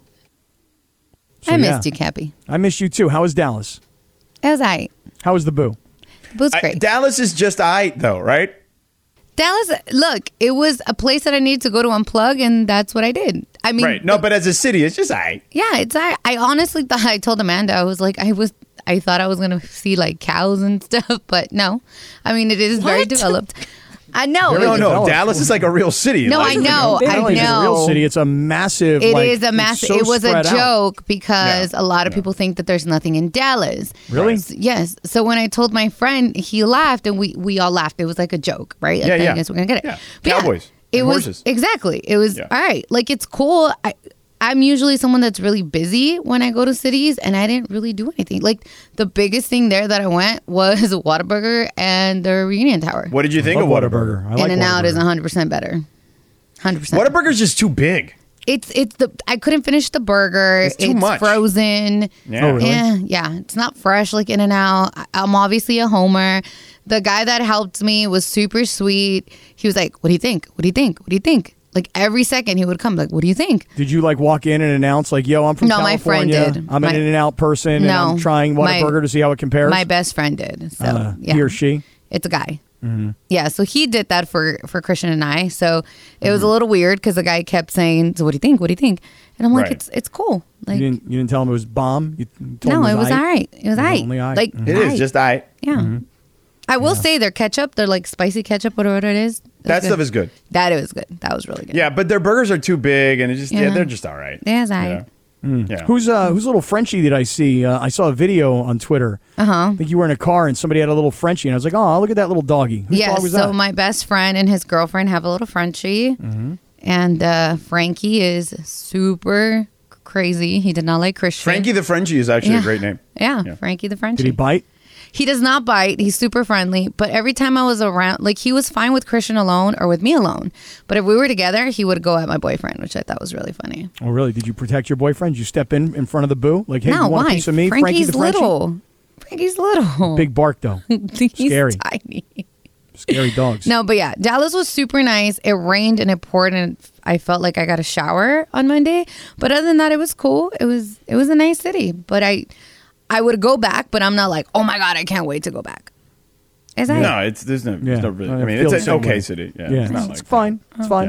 So, I missed yeah. you, Cappy. I missed you too. How was Dallas? It was all right. How was the boo? It was I- great. Dallas is just aight, though, right? Dallas, look, it was a place that I needed to go to unplug, and that's what I did. I mean, Right. No, but as a city, it's just aight. yeah, it's I. I honestly thought I told Amanda I was like I was I thought I was gonna see like cows and stuff, but no. I mean, it is very What? developed. I know. No, it no, was- no. Dallas is like a real city. No, Like, I know. Not I only is it a real know. city. It's a massive. It like, is a it's massive. so it was a spread out. joke because Yeah. a lot of Yeah. people think that there's nothing in Dallas. Really? S- Yes. So when I told my friend, he laughed, and we we all laughed. It was like a joke, right? Yeah, Like, yeah. I guess we're gonna get it. Yeah. But Cowboys It and was horses. exactly. It was Yeah. all right. Like it's cool. I, I'm usually someone that's really busy when I go to cities, and I didn't really do anything. Like the biggest thing there that I went was Whataburger and the Reunion Tower. What did you think Love of Whataburger? I like In and Out is Whataburger. one hundred percent better. one hundred percent. Whataburger's just too big. It's it's the I couldn't finish the burger. It's too much. frozen. Yeah. Oh, really? Yeah, yeah. It's not fresh like In and Out. I- I'm obviously a homer. The guy that helped me was super sweet. He was like, "What do you think? What do you think? What do you think?" Like every second he would come like, "What do you think?" Did you like walk in and announce like, "Yo, I'm from No, my friend California. did. I'm My- an In-N-Out person, and No, I'm trying my- Whataburger to see how it compares." My best friend did. So Uh, yeah, he or she. it's a guy. Yeah, so he did that for for Christian and I. So it was a little weird because the guy kept saying, "So what do you think? What do you think?" And I'm like, Right. "It's it's cool." Like you didn't. You didn't tell him it was bomb. You told no, him it was aight? all right. It was all right. only aight. Like Mhm. It is aight. just aight. Yeah. I will say their ketchup, their like spicy ketchup, whatever it is. it was That good. stuff is good. That it was good. That was really good. Yeah, but their burgers are too big, and it just yeah, Yeah. they're just all right. Yeah, it's all right. Yeah. Yeah. Who's uh who's a little Frenchie that I see? Uh, I saw a video on Twitter. Uh huh. I think you were in a car and somebody had a little Frenchie, and I was like, "Oh, look at that little doggy." Whose Yes. dog was So that? my best friend and his girlfriend have a little Frenchie, Mm-hmm. and uh, Frankie is super crazy. He did not like Christian. Frankie the Frenchie is actually Yeah. a great name. Yeah, Yeah. Frankie the Frenchie. Did he bite? He does not bite. He's super friendly. But every time I was around, like he was fine with Christian alone or with me alone. But if we were together, he would go at my boyfriend, which I thought was really funny. Oh, really? Did you protect your boyfriend? Did you step in in front of the boo? Like, hey, no, you want why? a piece of me, Frankie's Frankie the Frenchie? little. Frankie's little. Big bark though. He's Scary. tiny. Scary dogs. No, but yeah, Dallas was super nice. It rained and it poured, and I felt like I got a shower on Monday. But other than that, it was cool. It was it was a nice city. But I I would go back, but I'm not like, oh my god, I can't wait to go back. Is that No, it's there's no, there's Yeah. no really. I I mean, feel it's the an same okay way. city. Yeah, Yeah, it's not it's like fine. It's fine. Yeah.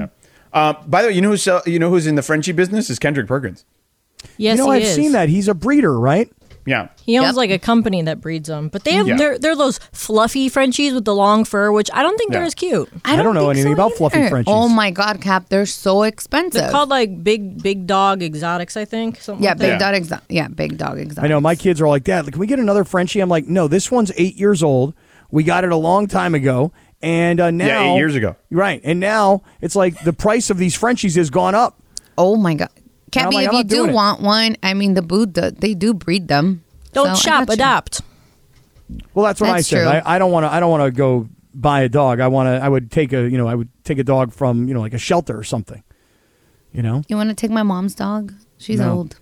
Uh, by the way, you know who's uh, you know who's in the Frenchie business is Kendrick Perkins. Yes, you know, he I've is. seen that. He's a breeder, right? Yeah. He owns Yep. like a company that breeds them, but they have Yeah. they're they're those fluffy Frenchies with the long fur, which I don't think they're Yeah. as cute. I don't know think anything so about fluffy either. Frenchies. Oh my God, Cap, they're so expensive. They're called like big big dog exotics, I think. Something yeah, like big that. dog exotic. Yeah, big dog exotic. I know my kids are all like, Dad, can we get another Frenchie? I'm like, no, this one's eight years old. We got it a long time ago, and uh, now Yeah, eight years ago. right? And now it's like the price of these Frenchies has gone up. Oh my God, And I'm Cappy, like, if I'm you not do doing it. want one, I mean, the boot, the, they do breed them. Don't So I shop, got you. adopt. Well, that's what I That's said. true. I, I don't want to. I don't want to go buy a dog. I want to. I would take a. You know, I would take a dog from you know like a shelter or something. You know, You want to take my mom's dog? She's No. old.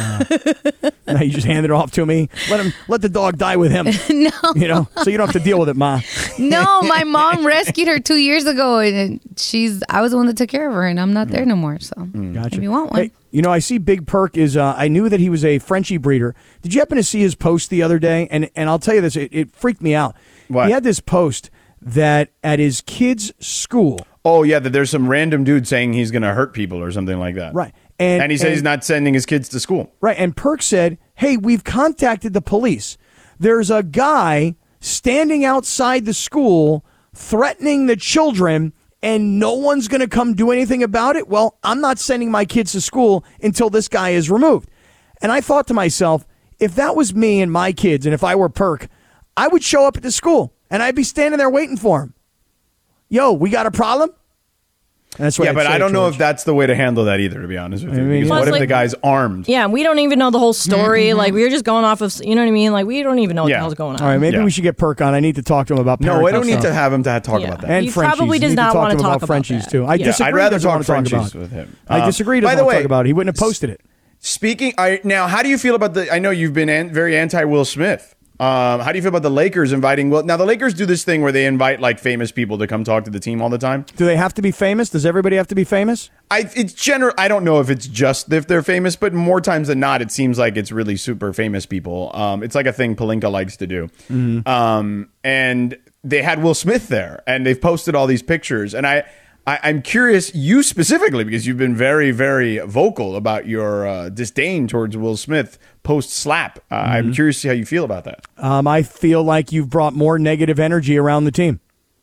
and you just hand it off to me. Let him. Let the dog die with him. No, You know, so you don't have to deal with it, Ma. no, my mom rescued her two years ago, and she's. I was the one that took care of her, and I'm not there no more. So Gotcha. if you want one, Hey, you know, I see Big Perk is. Uh, I knew that he was a Frenchie breeder. Did you happen to see his post the other day? And and I'll tell you this, it, it freaked me out. What? He had this post that at his kid's school. Oh yeah, that there's some random dude saying he's going to hurt people or something like that. Right. And, And he said and- he's not sending his kids to school. Right. And Perk said, hey, we've contacted the police. There's a guy standing outside the school threatening the children, and no one's going to come do anything about it. Well, I'm not sending my kids to school until this guy is removed. And I thought to myself, if that was me and my kids, and if I were Perk, I would show up at the school and I'd be standing there waiting for him. Yo, we got a problem? And that's what Yeah, I'd but say, I don't know George. if that's the way to handle that either, to be honest with you. I mean, Because Plus, what if like- the guy's armed? Yeah, we don't even know the whole story. Like we were just going off of, you know what I mean? Like we don't even know what Yeah. the hell's going on. All right, maybe Yeah. we should get Perk on. I need to talk to him about No, I don't parenting need stuff. to have him to talk Yeah. about that. And He Frenchies. probably does Need to not talk wanna to him talk about about Frenchies that. too. I Yeah. disagree. I'd rather he doesn't talk wanna talk Frenchies about it. with him. I Uh, disagree. He by doesn't the want to way, talk about it. He wouldn't have posted it. Speaking, I now, how do you feel about the? I know you've been an, very anti Will Smith. Um, how do you feel about the Lakers inviting Will? Now the Lakers do this thing where they invite like famous people to come talk to the team all the time. Do they have to be famous? Does everybody have to be famous? I it's general. I don't know if it's just if they're famous, but more times than not, it seems like it's really super famous people. Um, it's like a thing Pelinka likes to do. Mm-hmm. Um, and they had Will Smith there, and they've posted all these pictures. And I, I I'm curious, you specifically, because you've been very, very vocal about your uh, disdain towards Will Smith post slap. Uh, Mm-hmm. I'm curious to see how you feel about that. Um, I feel like you've brought more negative energy around the team.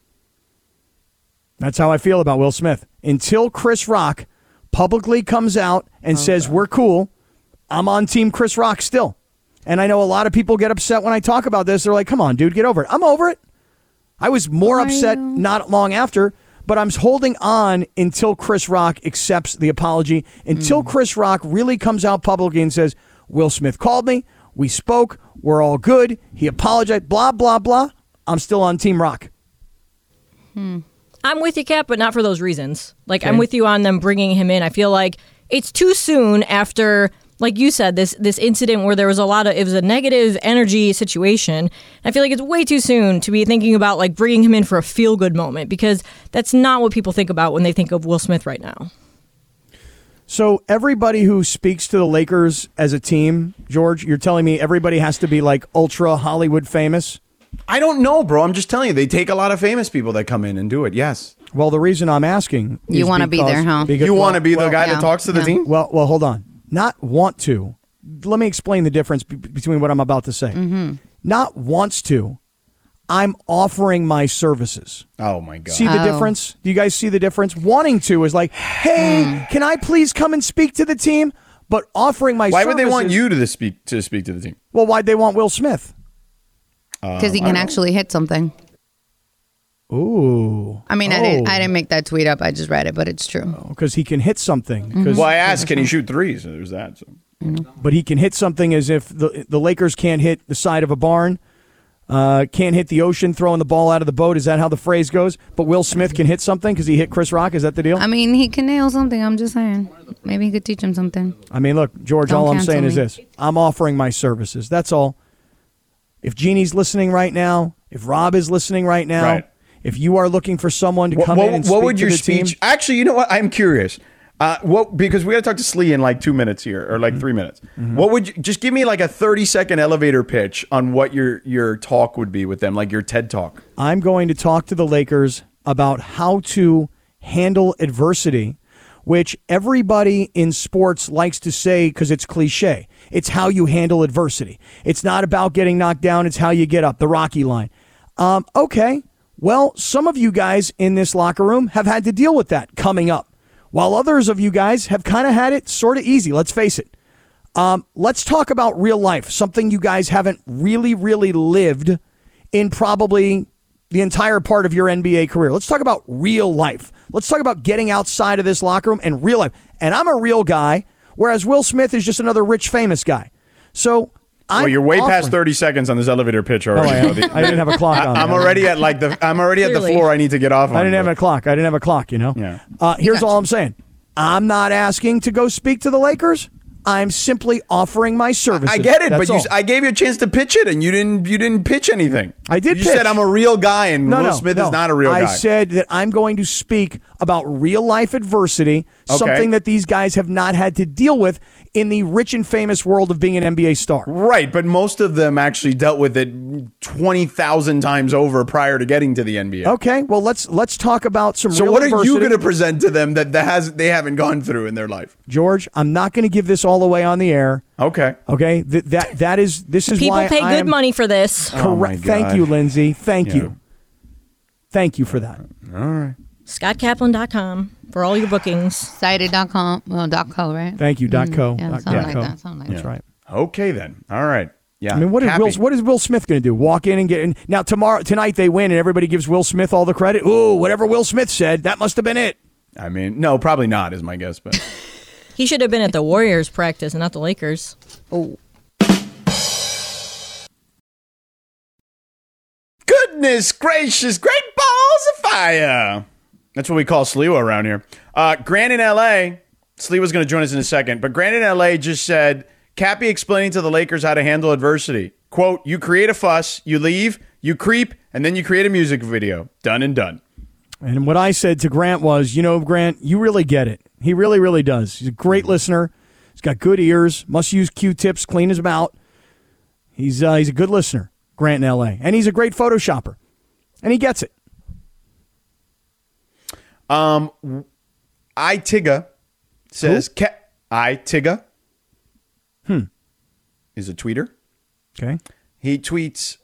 That's how I feel about Will Smith. Until Chris Rock publicly comes out and says, we're cool, I'm on team Chris Rock still. And I know a lot of people get upset when I talk about this. They're like, come on, dude, get over it. I'm over it. I was more Are upset you? not long after, but I'm holding on until Chris Rock accepts the apology, until Chris Rock really comes out publicly and says, Will Smith called me, we spoke, we're all good, he apologized, blah, blah, blah. I'm still on Team Rock. I'm with you, Cap, but not for those reasons. Like, I'm with you on them bringing him in. I feel like it's too soon after, like you said, this this incident where there was a lot of, it was a negative energy situation. I feel like it's way too soon to be thinking about, like, bringing him in for a feel-good moment, because that's not what people think about when they think of Will Smith right now. So everybody who speaks to the Lakers as a team, George, you're telling me everybody has to be like ultra Hollywood famous? I don't know, bro. I'm just telling you, they take a lot of famous people that come in and do it. Yes. Well, the reason I'm asking is You wanna be because- there, huh? because- You want to well, be the well, guy yeah, that talks to the yeah. team? Well, well, hold on. Not want to. Let me explain the difference be- between what I'm about to say. Mm-hmm. Not wants to. I'm offering my services. Oh my god. See the Oh. difference? Do you guys see the difference? Wanting to is like, hey, can I please come and speak to the team? But offering my Why services. would they want you to speak to speak to the team? Well, why'd they want Will Smith? because he can actually hit something. Ooh. I mean, I Oh. didn't. I didn't make that tweet up. I just read it, but it's true. Because he can hit something. Mm-hmm. 'Cause- Well, I asked, can he shoot threes? So there's that. So. But he can hit something as if the the Lakers can't hit the side of a barn, uh, can't hit the ocean throwing the ball out of the boat. Is that how the phrase goes? But Will Smith can hit something because he hit Chris Rock. Is that the deal? I mean, he can nail something. I'm just saying. Maybe he could teach him something. I mean, look, George, Don't all I'm cancel saying is me. this. I'm offering my services. That's all. If Jeannie's listening right now, if Rob is listening right now, Right. if you are looking for someone to What, come what, in and what speak would to your the speech? team, Actually, you know what? I'm curious. Uh, what because we got to talk to Slee in like two minutes here, or like three minutes. What would you just give me like a thirty second elevator pitch on what your your talk would be with them, like your TED talk? I'm going to talk to the Lakers about how to handle adversity which everybody in sports likes to say because it's cliche. It's how you handle adversity. It's not about getting knocked down. It's how you get up, the Rocky line. Um, okay, well, some of you guys in this locker room have had to deal with that coming up, while others of you guys have kind of had it sort of easy. Let's face it. Um, let's talk about real life, something you guys haven't really, really lived in probably the entire part of your N B A career. Let's talk about real life. Let's talk about getting outside of this locker room and real life. And I'm a real guy, whereas Will Smith is just another rich, famous guy. So I'm well, you're way offering- past thirty seconds on this elevator pitch already. Oh, I, am. I didn't have a clock on. I'm me. already at like the. I'm already at the floor. I need to get off on. I didn't but. have a clock. I didn't have a clock. You know. Yeah. Uh, here's all I'm saying. I'm not asking to go speak to the Lakers. I'm simply offering my services. I get it, That's but you, all. I gave you a chance to pitch it, and you didn't. You didn't pitch anything. I did. You pitch. said I'm a real guy, and no, Will no, Smith no. is not a real I guy. said that I'm going to speak about real life adversity, Okay. something that these guys have not had to deal with in the rich and famous world of being an N B A star. Right, but most of them actually dealt with it twenty thousand times over prior to getting to the N B A. Okay, well let's let's talk about some. So real what are adversity. you going to present to them that, that has they haven't gone through in their life? George? I'm not going to give this all away on the air. Okay. Okay. Th- that that is this is People why pay I good am, money for this. Correct. Oh my Thank God. you, Lindsay. Thank Yeah. you. Thank you for that. All right. Scott Kaplan dot com for all your bookings. Cited dot com, well, dot co, right? Thank you. Dot co. Yeah, dot something co. like that. Something like That's that. right. Okay then. All right. Yeah. I mean, what is Happy. Will? What is Will Smith going to do? Walk in and get in? Now tomorrow, tonight they win, and everybody gives Will Smith all the credit. Ooh, whatever Will Smith said, that must have been it. I mean, no, probably not is my guess, but He should have been at the Warriors practice and not the Lakers. Oh, goodness gracious, great balls of fire. That's what we call Sliwa around here. Uh, Grant in L A, Sliwa's going to join us in a second, but Grant in L A just said, Cappy explaining to the Lakers how to handle adversity. Quote, you create a fuss, you leave, you creep, and then you create a music video. Done and done. And what I said to Grant was, you know, Grant, you really get it. He really, really does. He's a great listener. He's got good ears. Must use Q-tips, clean his mouth. He's uh, he's a good listener, Grant in L A, and he's a great Photoshopper, and he gets it. Um, I Tigga says, Ca- I Tigga Hmm. is a tweeter. Okay. He tweets,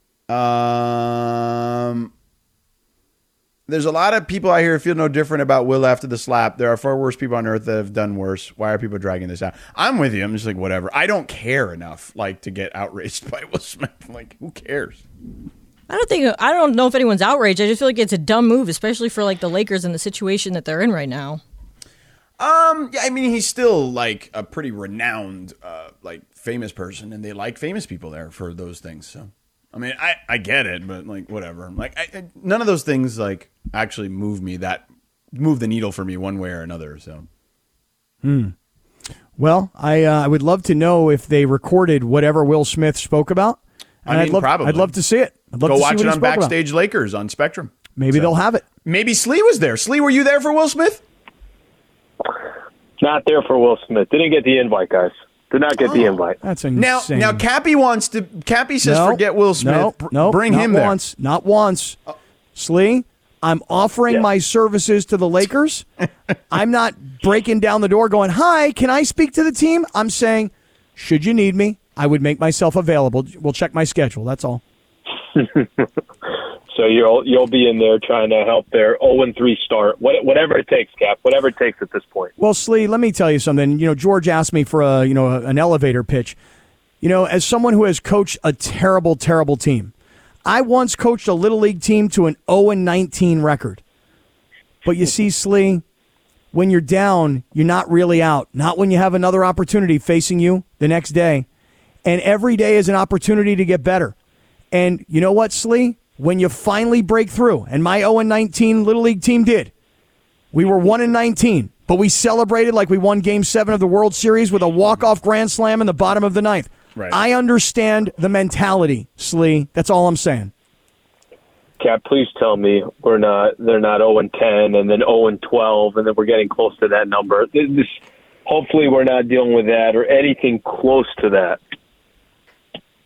um, there's a lot of people out here who feel no different about Will after the slap. There are far worse people on earth that have done worse. Why are people dragging this out? I'm with you. I'm just like, whatever. I don't care enough, like, to get outraged by Will Smith. Like, who cares? I don't think I don't know if anyone's outraged. I just feel like it's a dumb move, especially for like the Lakers and the situation that they're in right now. Um, yeah, I mean, he's still like a pretty renowned, uh, like famous person, and they like famous people there for those things. So, I mean, I, I get it, but like, whatever. Like, I, I, none of those things like actually move me that move the needle for me one way or another. So, Hmm. Well, I uh, I would love to know if they recorded whatever Will Smith spoke about. I And mean, I'd love, probably. I'd love to see it. I'd love go to watch see it what on he spoke about. Backstage Lakers on Spectrum. Maybe So- they'll have it. Maybe Slee was there. Slee, were you there for Will Smith? Not there for Will Smith. Didn't get the invite, guys. Did not get the invite. That's Now, insane. now, Cappy wants to. Cappy says, No, forget Will Smith. No, Br- no, bring not him there. once, Not once. Slee, I'm offering my services to the Lakers. I'm not breaking down the door going, hi, can I speak to the team? I'm saying, should you need me, I would make myself available. We'll check my schedule. That's all. So you'll you'll be in there trying to help their oh and three start. What, whatever it takes, Cap. Whatever it takes at this point. Well, Slee, let me tell you something. You know, George asked me for a you know an elevator pitch. You know, as someone who has coached a terrible, terrible team, I once coached a little league team to an oh and nineteen record. But you see, Slee, when you're down, you're not really out. Not when you have another opportunity facing you the next day. And every day is an opportunity to get better. And you know what, Slee? When you finally break through, and my oh and nineteen Little League team did, we were one and nineteen, but we celebrated like we won Game seven of the World Series with a walk-off grand slam in the bottom of the ninth. Right. I understand the mentality, Slee. That's all I'm saying. Cap, please tell me we're not. They're not oh and ten, and then oh and twelve, and then we're getting close to that number. This, hopefully, we're not dealing with that or anything close to that.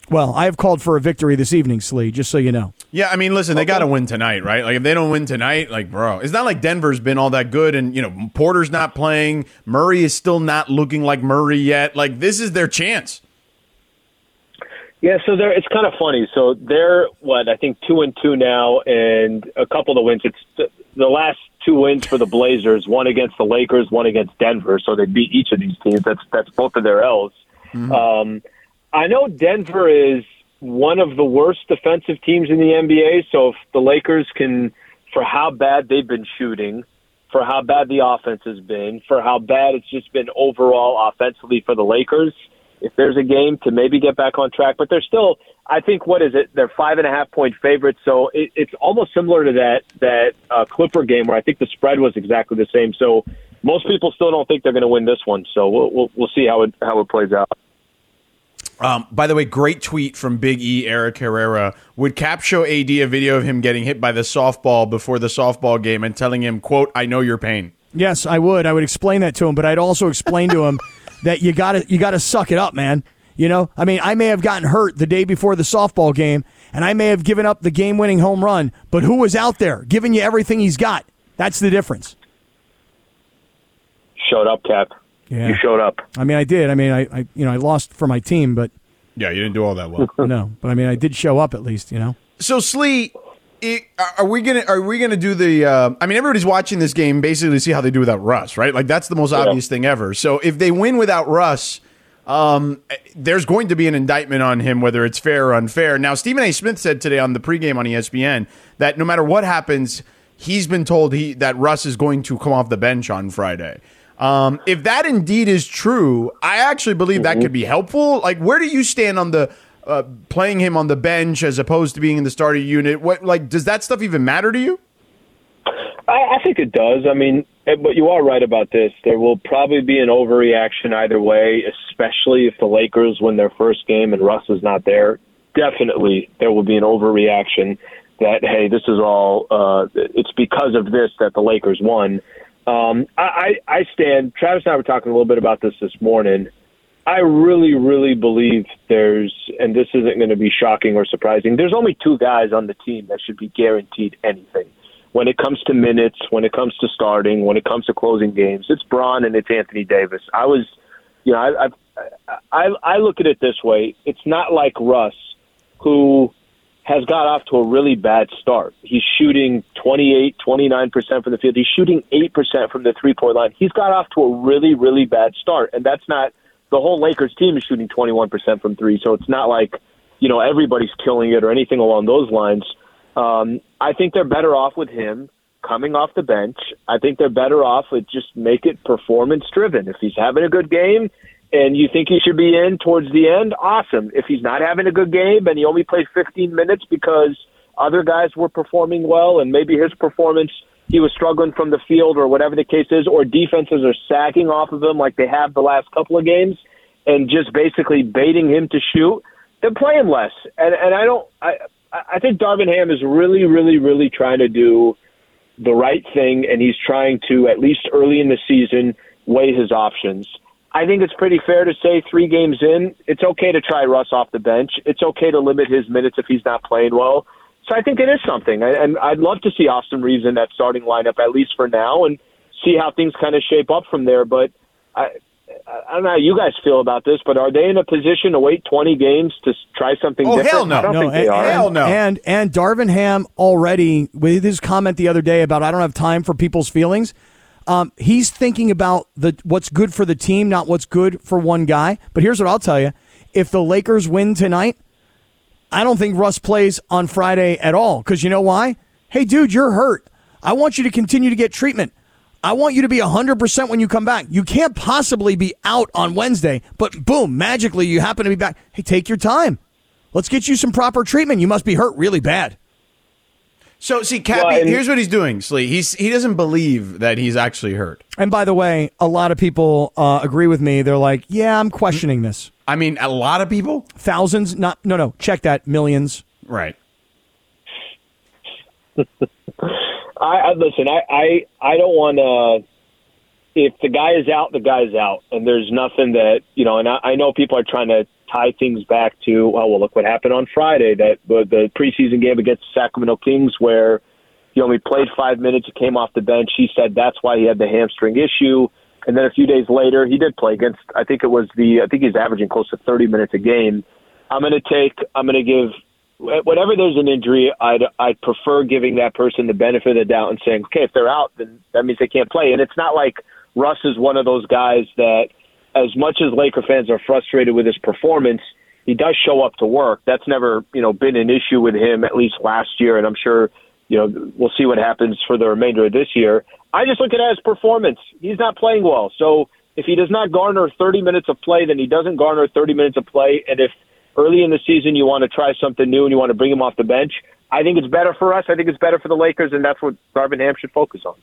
Well, I have called for a victory this evening, Slee, just so you know. Yeah, I mean, listen, they got to win tonight, right? Like, if they don't win tonight, like, bro, it's not like Denver's been all that good, and, you know, Porter's not playing. Murray is still not looking like Murray yet. Like, this is their chance. Yeah, so they're, it's kind of funny. So they're, what, I think two and two now, and a couple of the wins. It's the, the last two wins for the Blazers, one against the Lakers, one against Denver, so they beat each of these teams. That's, that's both of their L's. Mm-hmm. Um I know Denver is one of the worst defensive teams in the N B A, so if the Lakers can, for how bad they've been shooting, for how bad the offense has been, for how bad it's just been overall offensively for the Lakers, if there's a game to maybe get back on track. But they're still, I think, what is it? They're five and a half point favorites, so it, it's almost similar to that, that uh, Clipper game where I think the spread was exactly the same. So most people still don't think they're going to win this one, so we'll, we'll, we'll see how it, how it plays out. Um, by the way, great tweet from Big E, Eric Herrera. Would Cap show A D a video of him getting hit by the softball before the softball game and telling him, quote, I know your pain? Yes, I would. I would explain that to him, but I'd also explain to him that you gotta you gotta suck it up, man. You know, I mean, I may have gotten hurt the day before the softball game, and I may have given up the game-winning home run, but who was out there giving you everything he's got? That's the difference. Showed up, Cap. Yeah. You showed up. I mean, I did. I mean, I, I you know, I lost for my team, but yeah, you didn't do all that well. No, but I mean, I did show up at least. You know. So, Slee, it, are we gonna are we gonna do the? Uh, I mean, everybody's watching this game basically to see how they do without Russ, right? Like that's the most yeah. obvious thing ever. So, if they win without Russ, um, there's going to be an indictment on him, whether it's fair or unfair. Now, Stephen A. Smith said today on the pregame on E S P N that no matter what happens, he's been told he that Russ is going to come off the bench on Friday. Um, if that indeed is true, I actually believe mm-hmm. that could be helpful. Like, where do you stand on the uh, playing him on the bench as opposed to being in the starting unit? What, like, does that stuff even matter to you? I, I think it does. I mean, but you are right about this. There will probably be an overreaction either way, especially if the Lakers win their first game and Russ is not there. Definitely, there will be an overreaction that, hey, this is all, uh, it's because of this that the Lakers won. Um, I, I stand, Travis and I were talking a little bit about this this morning. I really, really believe there's, and this isn't going to be shocking or surprising, there's only two guys on the team that should be guaranteed anything. When it comes to minutes, when it comes to starting, when it comes to closing games, it's Bron and it's Anthony Davis. I was, you know, I, I, I, I look at it this way. It's not like Russ, who has got off to a really bad start. He's shooting twenty-eight, twenty-nine percent from the field. He's shooting eight percent from the three-point line. He's got off to a really, really bad start. And that's not – the whole Lakers team is shooting twenty-one percent from three, so it's not like, you know, everybody's killing it or anything along those lines. Um, I think they're better off with him coming off the bench. I think they're better off with just make it performance-driven. If he's having a good game – and you think he should be in towards the end, awesome. If he's not having a good game and he only played fifteen minutes because other guys were performing well and maybe his performance, he was struggling from the field or whatever the case is, or defenses are sagging off of him like they have the last couple of games and just basically baiting him to shoot, then play him less. And and I don't I I think Darvin Ham is really, really, really trying to do the right thing, and he's trying to, at least early in the season, weigh his options. I think it's pretty fair to say three games in, it's okay to try Russ off the bench. It's okay to limit his minutes if he's not playing well. So I think it is something. And I'd love to see Austin Reeves in that starting lineup, at least for now, and see how things kind of shape up from there. But I, I don't know how you guys feel about this, but are they in a position to wait twenty games to try something oh, different? Hell no. I don't no, think and, they are. Hell no. And, and Darvin Ham already, with his comment the other day about I don't have time for people's feelings, Um, he's thinking about the what's good for the team, not what's good for one guy. But here's what I'll tell you. If the Lakers win tonight, I don't think Russ plays on Friday at all. Because you know why? Hey, dude, you're hurt. I want you to continue to get treatment. I want you to be one hundred percent when you come back. You can't possibly be out on Wednesday, but boom, magically you happen to be back. Hey, take your time. Let's get you some proper treatment. You must be hurt really bad. So, see, Cappy, well, here's what he's doing, Slee. He's, he doesn't believe that he's actually hurt. And by the way, a lot of people uh, agree with me. They're like, yeah, I'm questioning this. I mean, a lot of people? Thousands? Not No, no. Check that. Millions. Right. I, I Listen, I, I, I don't want to if the guy is out, the guy is out, and there's nothing that, you know, and I, I know people are trying to tie things back to, oh, well, look what happened on Friday, that the, the preseason game against the Sacramento Kings where he only played five minutes, he came off the bench. He said that's why he had the hamstring issue. And then a few days later, he did play against, I think it was the, I think he's averaging close to thirty minutes a game. I'm going to take, I'm going to give, whenever there's an injury, I'd, I'd prefer giving that person the benefit of the doubt and saying, okay, if they're out, then that means they can't play. And it's not like Russ is one of those guys that, as much as Laker fans are frustrated with his performance, he does show up to work. That's never, you know, been an issue with him, at least last year. And I'm sure, you know, we'll see what happens for the remainder of this year. I just look at it as performance. He's not playing well. So if he does not garner thirty minutes of play, then he doesn't garner thirty minutes of play. And if early in the season you want to try something new and you want to bring him off the bench, I think it's better for us. I think it's better for the Lakers, and that's what Darvin Ham should focus on.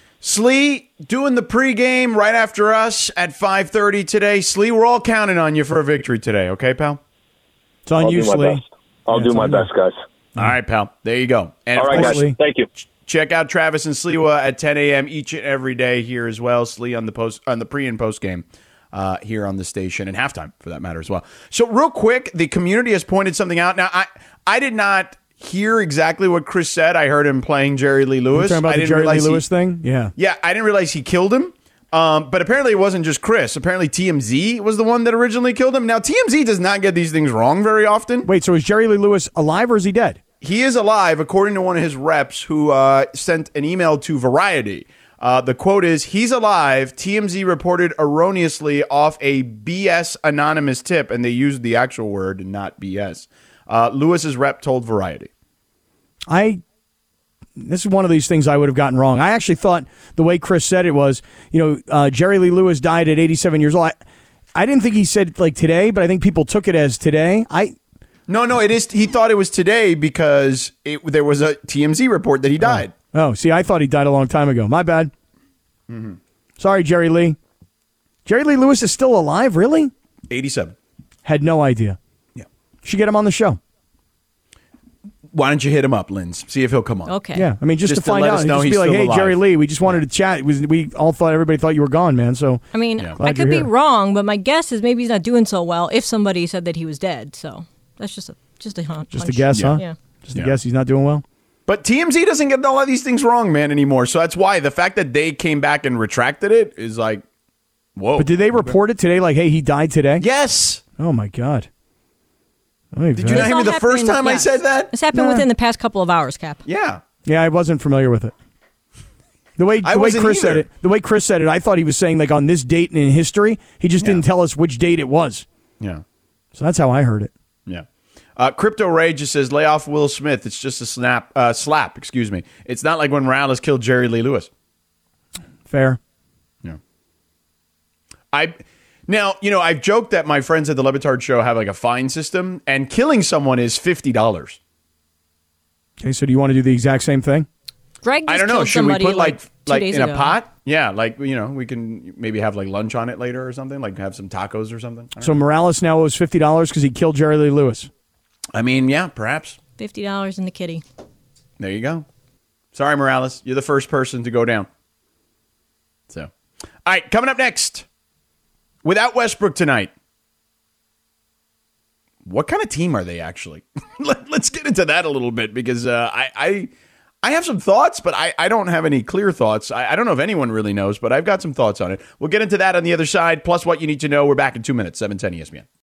Slee, doing the pregame right after us at five thirty today. Slee, we're all counting on you for a victory today, okay, pal? It's on I'll you, do my Slee. best. I'll Yeah, do it's my on best, guys. All right, pal. There you go. And All of right, course, guys. Thank you. check out Travis and Sliwa at ten a.m. each and every day here as well. Slee on the post on the pre and post game uh, here on the station, and halftime for that matter as well. So real quick, the community has pointed something out. Now, I I did not hear exactly what Chris said. I heard him playing Jerry Lee Lewis. You talking about I the didn't Jerry Lee realize he- Lewis thing? Yeah. Yeah, I didn't realize he killed him. Um, but apparently it wasn't just Chris. Apparently T M Z was the one that originally killed him. Now, T M Z does not get these things wrong very often. Wait, so is Jerry Lee Lewis alive or is he dead? He is alive, according to one of his reps who uh, sent an email to Variety. Uh, the quote is, he's alive. T M Z reported erroneously off a B S anonymous tip, and they used the actual word and not B S. Uh, Lewis's rep told Variety. I... This is one of these things I would have gotten wrong. I actually thought the way Chris said it was, you know, uh, Jerry Lee Lewis died at eighty-seven years old. I, I didn't think he said like today, but I think people took it as today. I No, no, it is. He thought it was today because it, there was a T M Z report that he died. Oh, see, I thought he died a long time ago. My bad. Mm-hmm. Sorry, Jerry Lee. Jerry Lee Lewis is still alive, really? eighty-seven. Had no idea. Yeah. Should get him on the show. Why don't you hit him up, Linz? See if he'll come on. Okay. Yeah, I mean, just, Just to to find let out. us know Just he's be like, still hey, alive. Jerry Lee, we just wanted to chat. It was We all thought, everybody thought you were gone, man. So I mean, Yeah. I Glad could you're be here. wrong, but my guess is maybe he's not doing so well if somebody said that he was dead. So that's just a just a hunch. just a guess, huh? Yeah. Just a Yeah. guess he's not doing well? But T M Z doesn't get all of these things wrong, man, anymore. So that's why the fact that they came back and retracted it is like, whoa. But did they report it today like, hey, he died today? Yes. Oh, my God. Oy Did you vey. not hear me This the all first happened- time I yes. said that? This happened Nah. within the past couple of hours, Cap. Yeah. Yeah, I wasn't familiar with it. The way I the way wasn't Chris said either. it, the way Chris said it, I thought he was saying like on this date in history. He just Yeah. didn't tell us which date it was. Yeah. So that's how I heard it. Yeah. Uh, Crypto Ray just says, lay off Will Smith. It's just a snap, uh, slap, excuse me. It's not like when Morales killed Jerry Lee Lewis. Fair. Yeah. I now, you know, I've joked that my friends at the Levitard show have like a fine system, and killing someone is fifty dollars. Okay, so do you want to do the exact same thing? Greg just I don't know. killed Should we somebody put like two like days in ago. a pot? Yeah, like, you know, we can maybe have like lunch on it later or something, like have some tacos or something. I don't So know. Morales now owes fifty dollars because he killed Jerry Lee Lewis. I mean, yeah, perhaps. Fifty dollars in the kitty. There you go. Sorry, Morales. You're the first person to go down. So, all right, coming up next. Without Westbrook tonight, what kind of team are they actually? Let, let's get into that a little bit because uh, I, I I have some thoughts, but I, I don't have any clear thoughts. I, I don't know if anyone really knows, but I've got some thoughts on it. We'll get into that on the other side, plus what you need to know. We're back in two minutes, seven ten E S P N.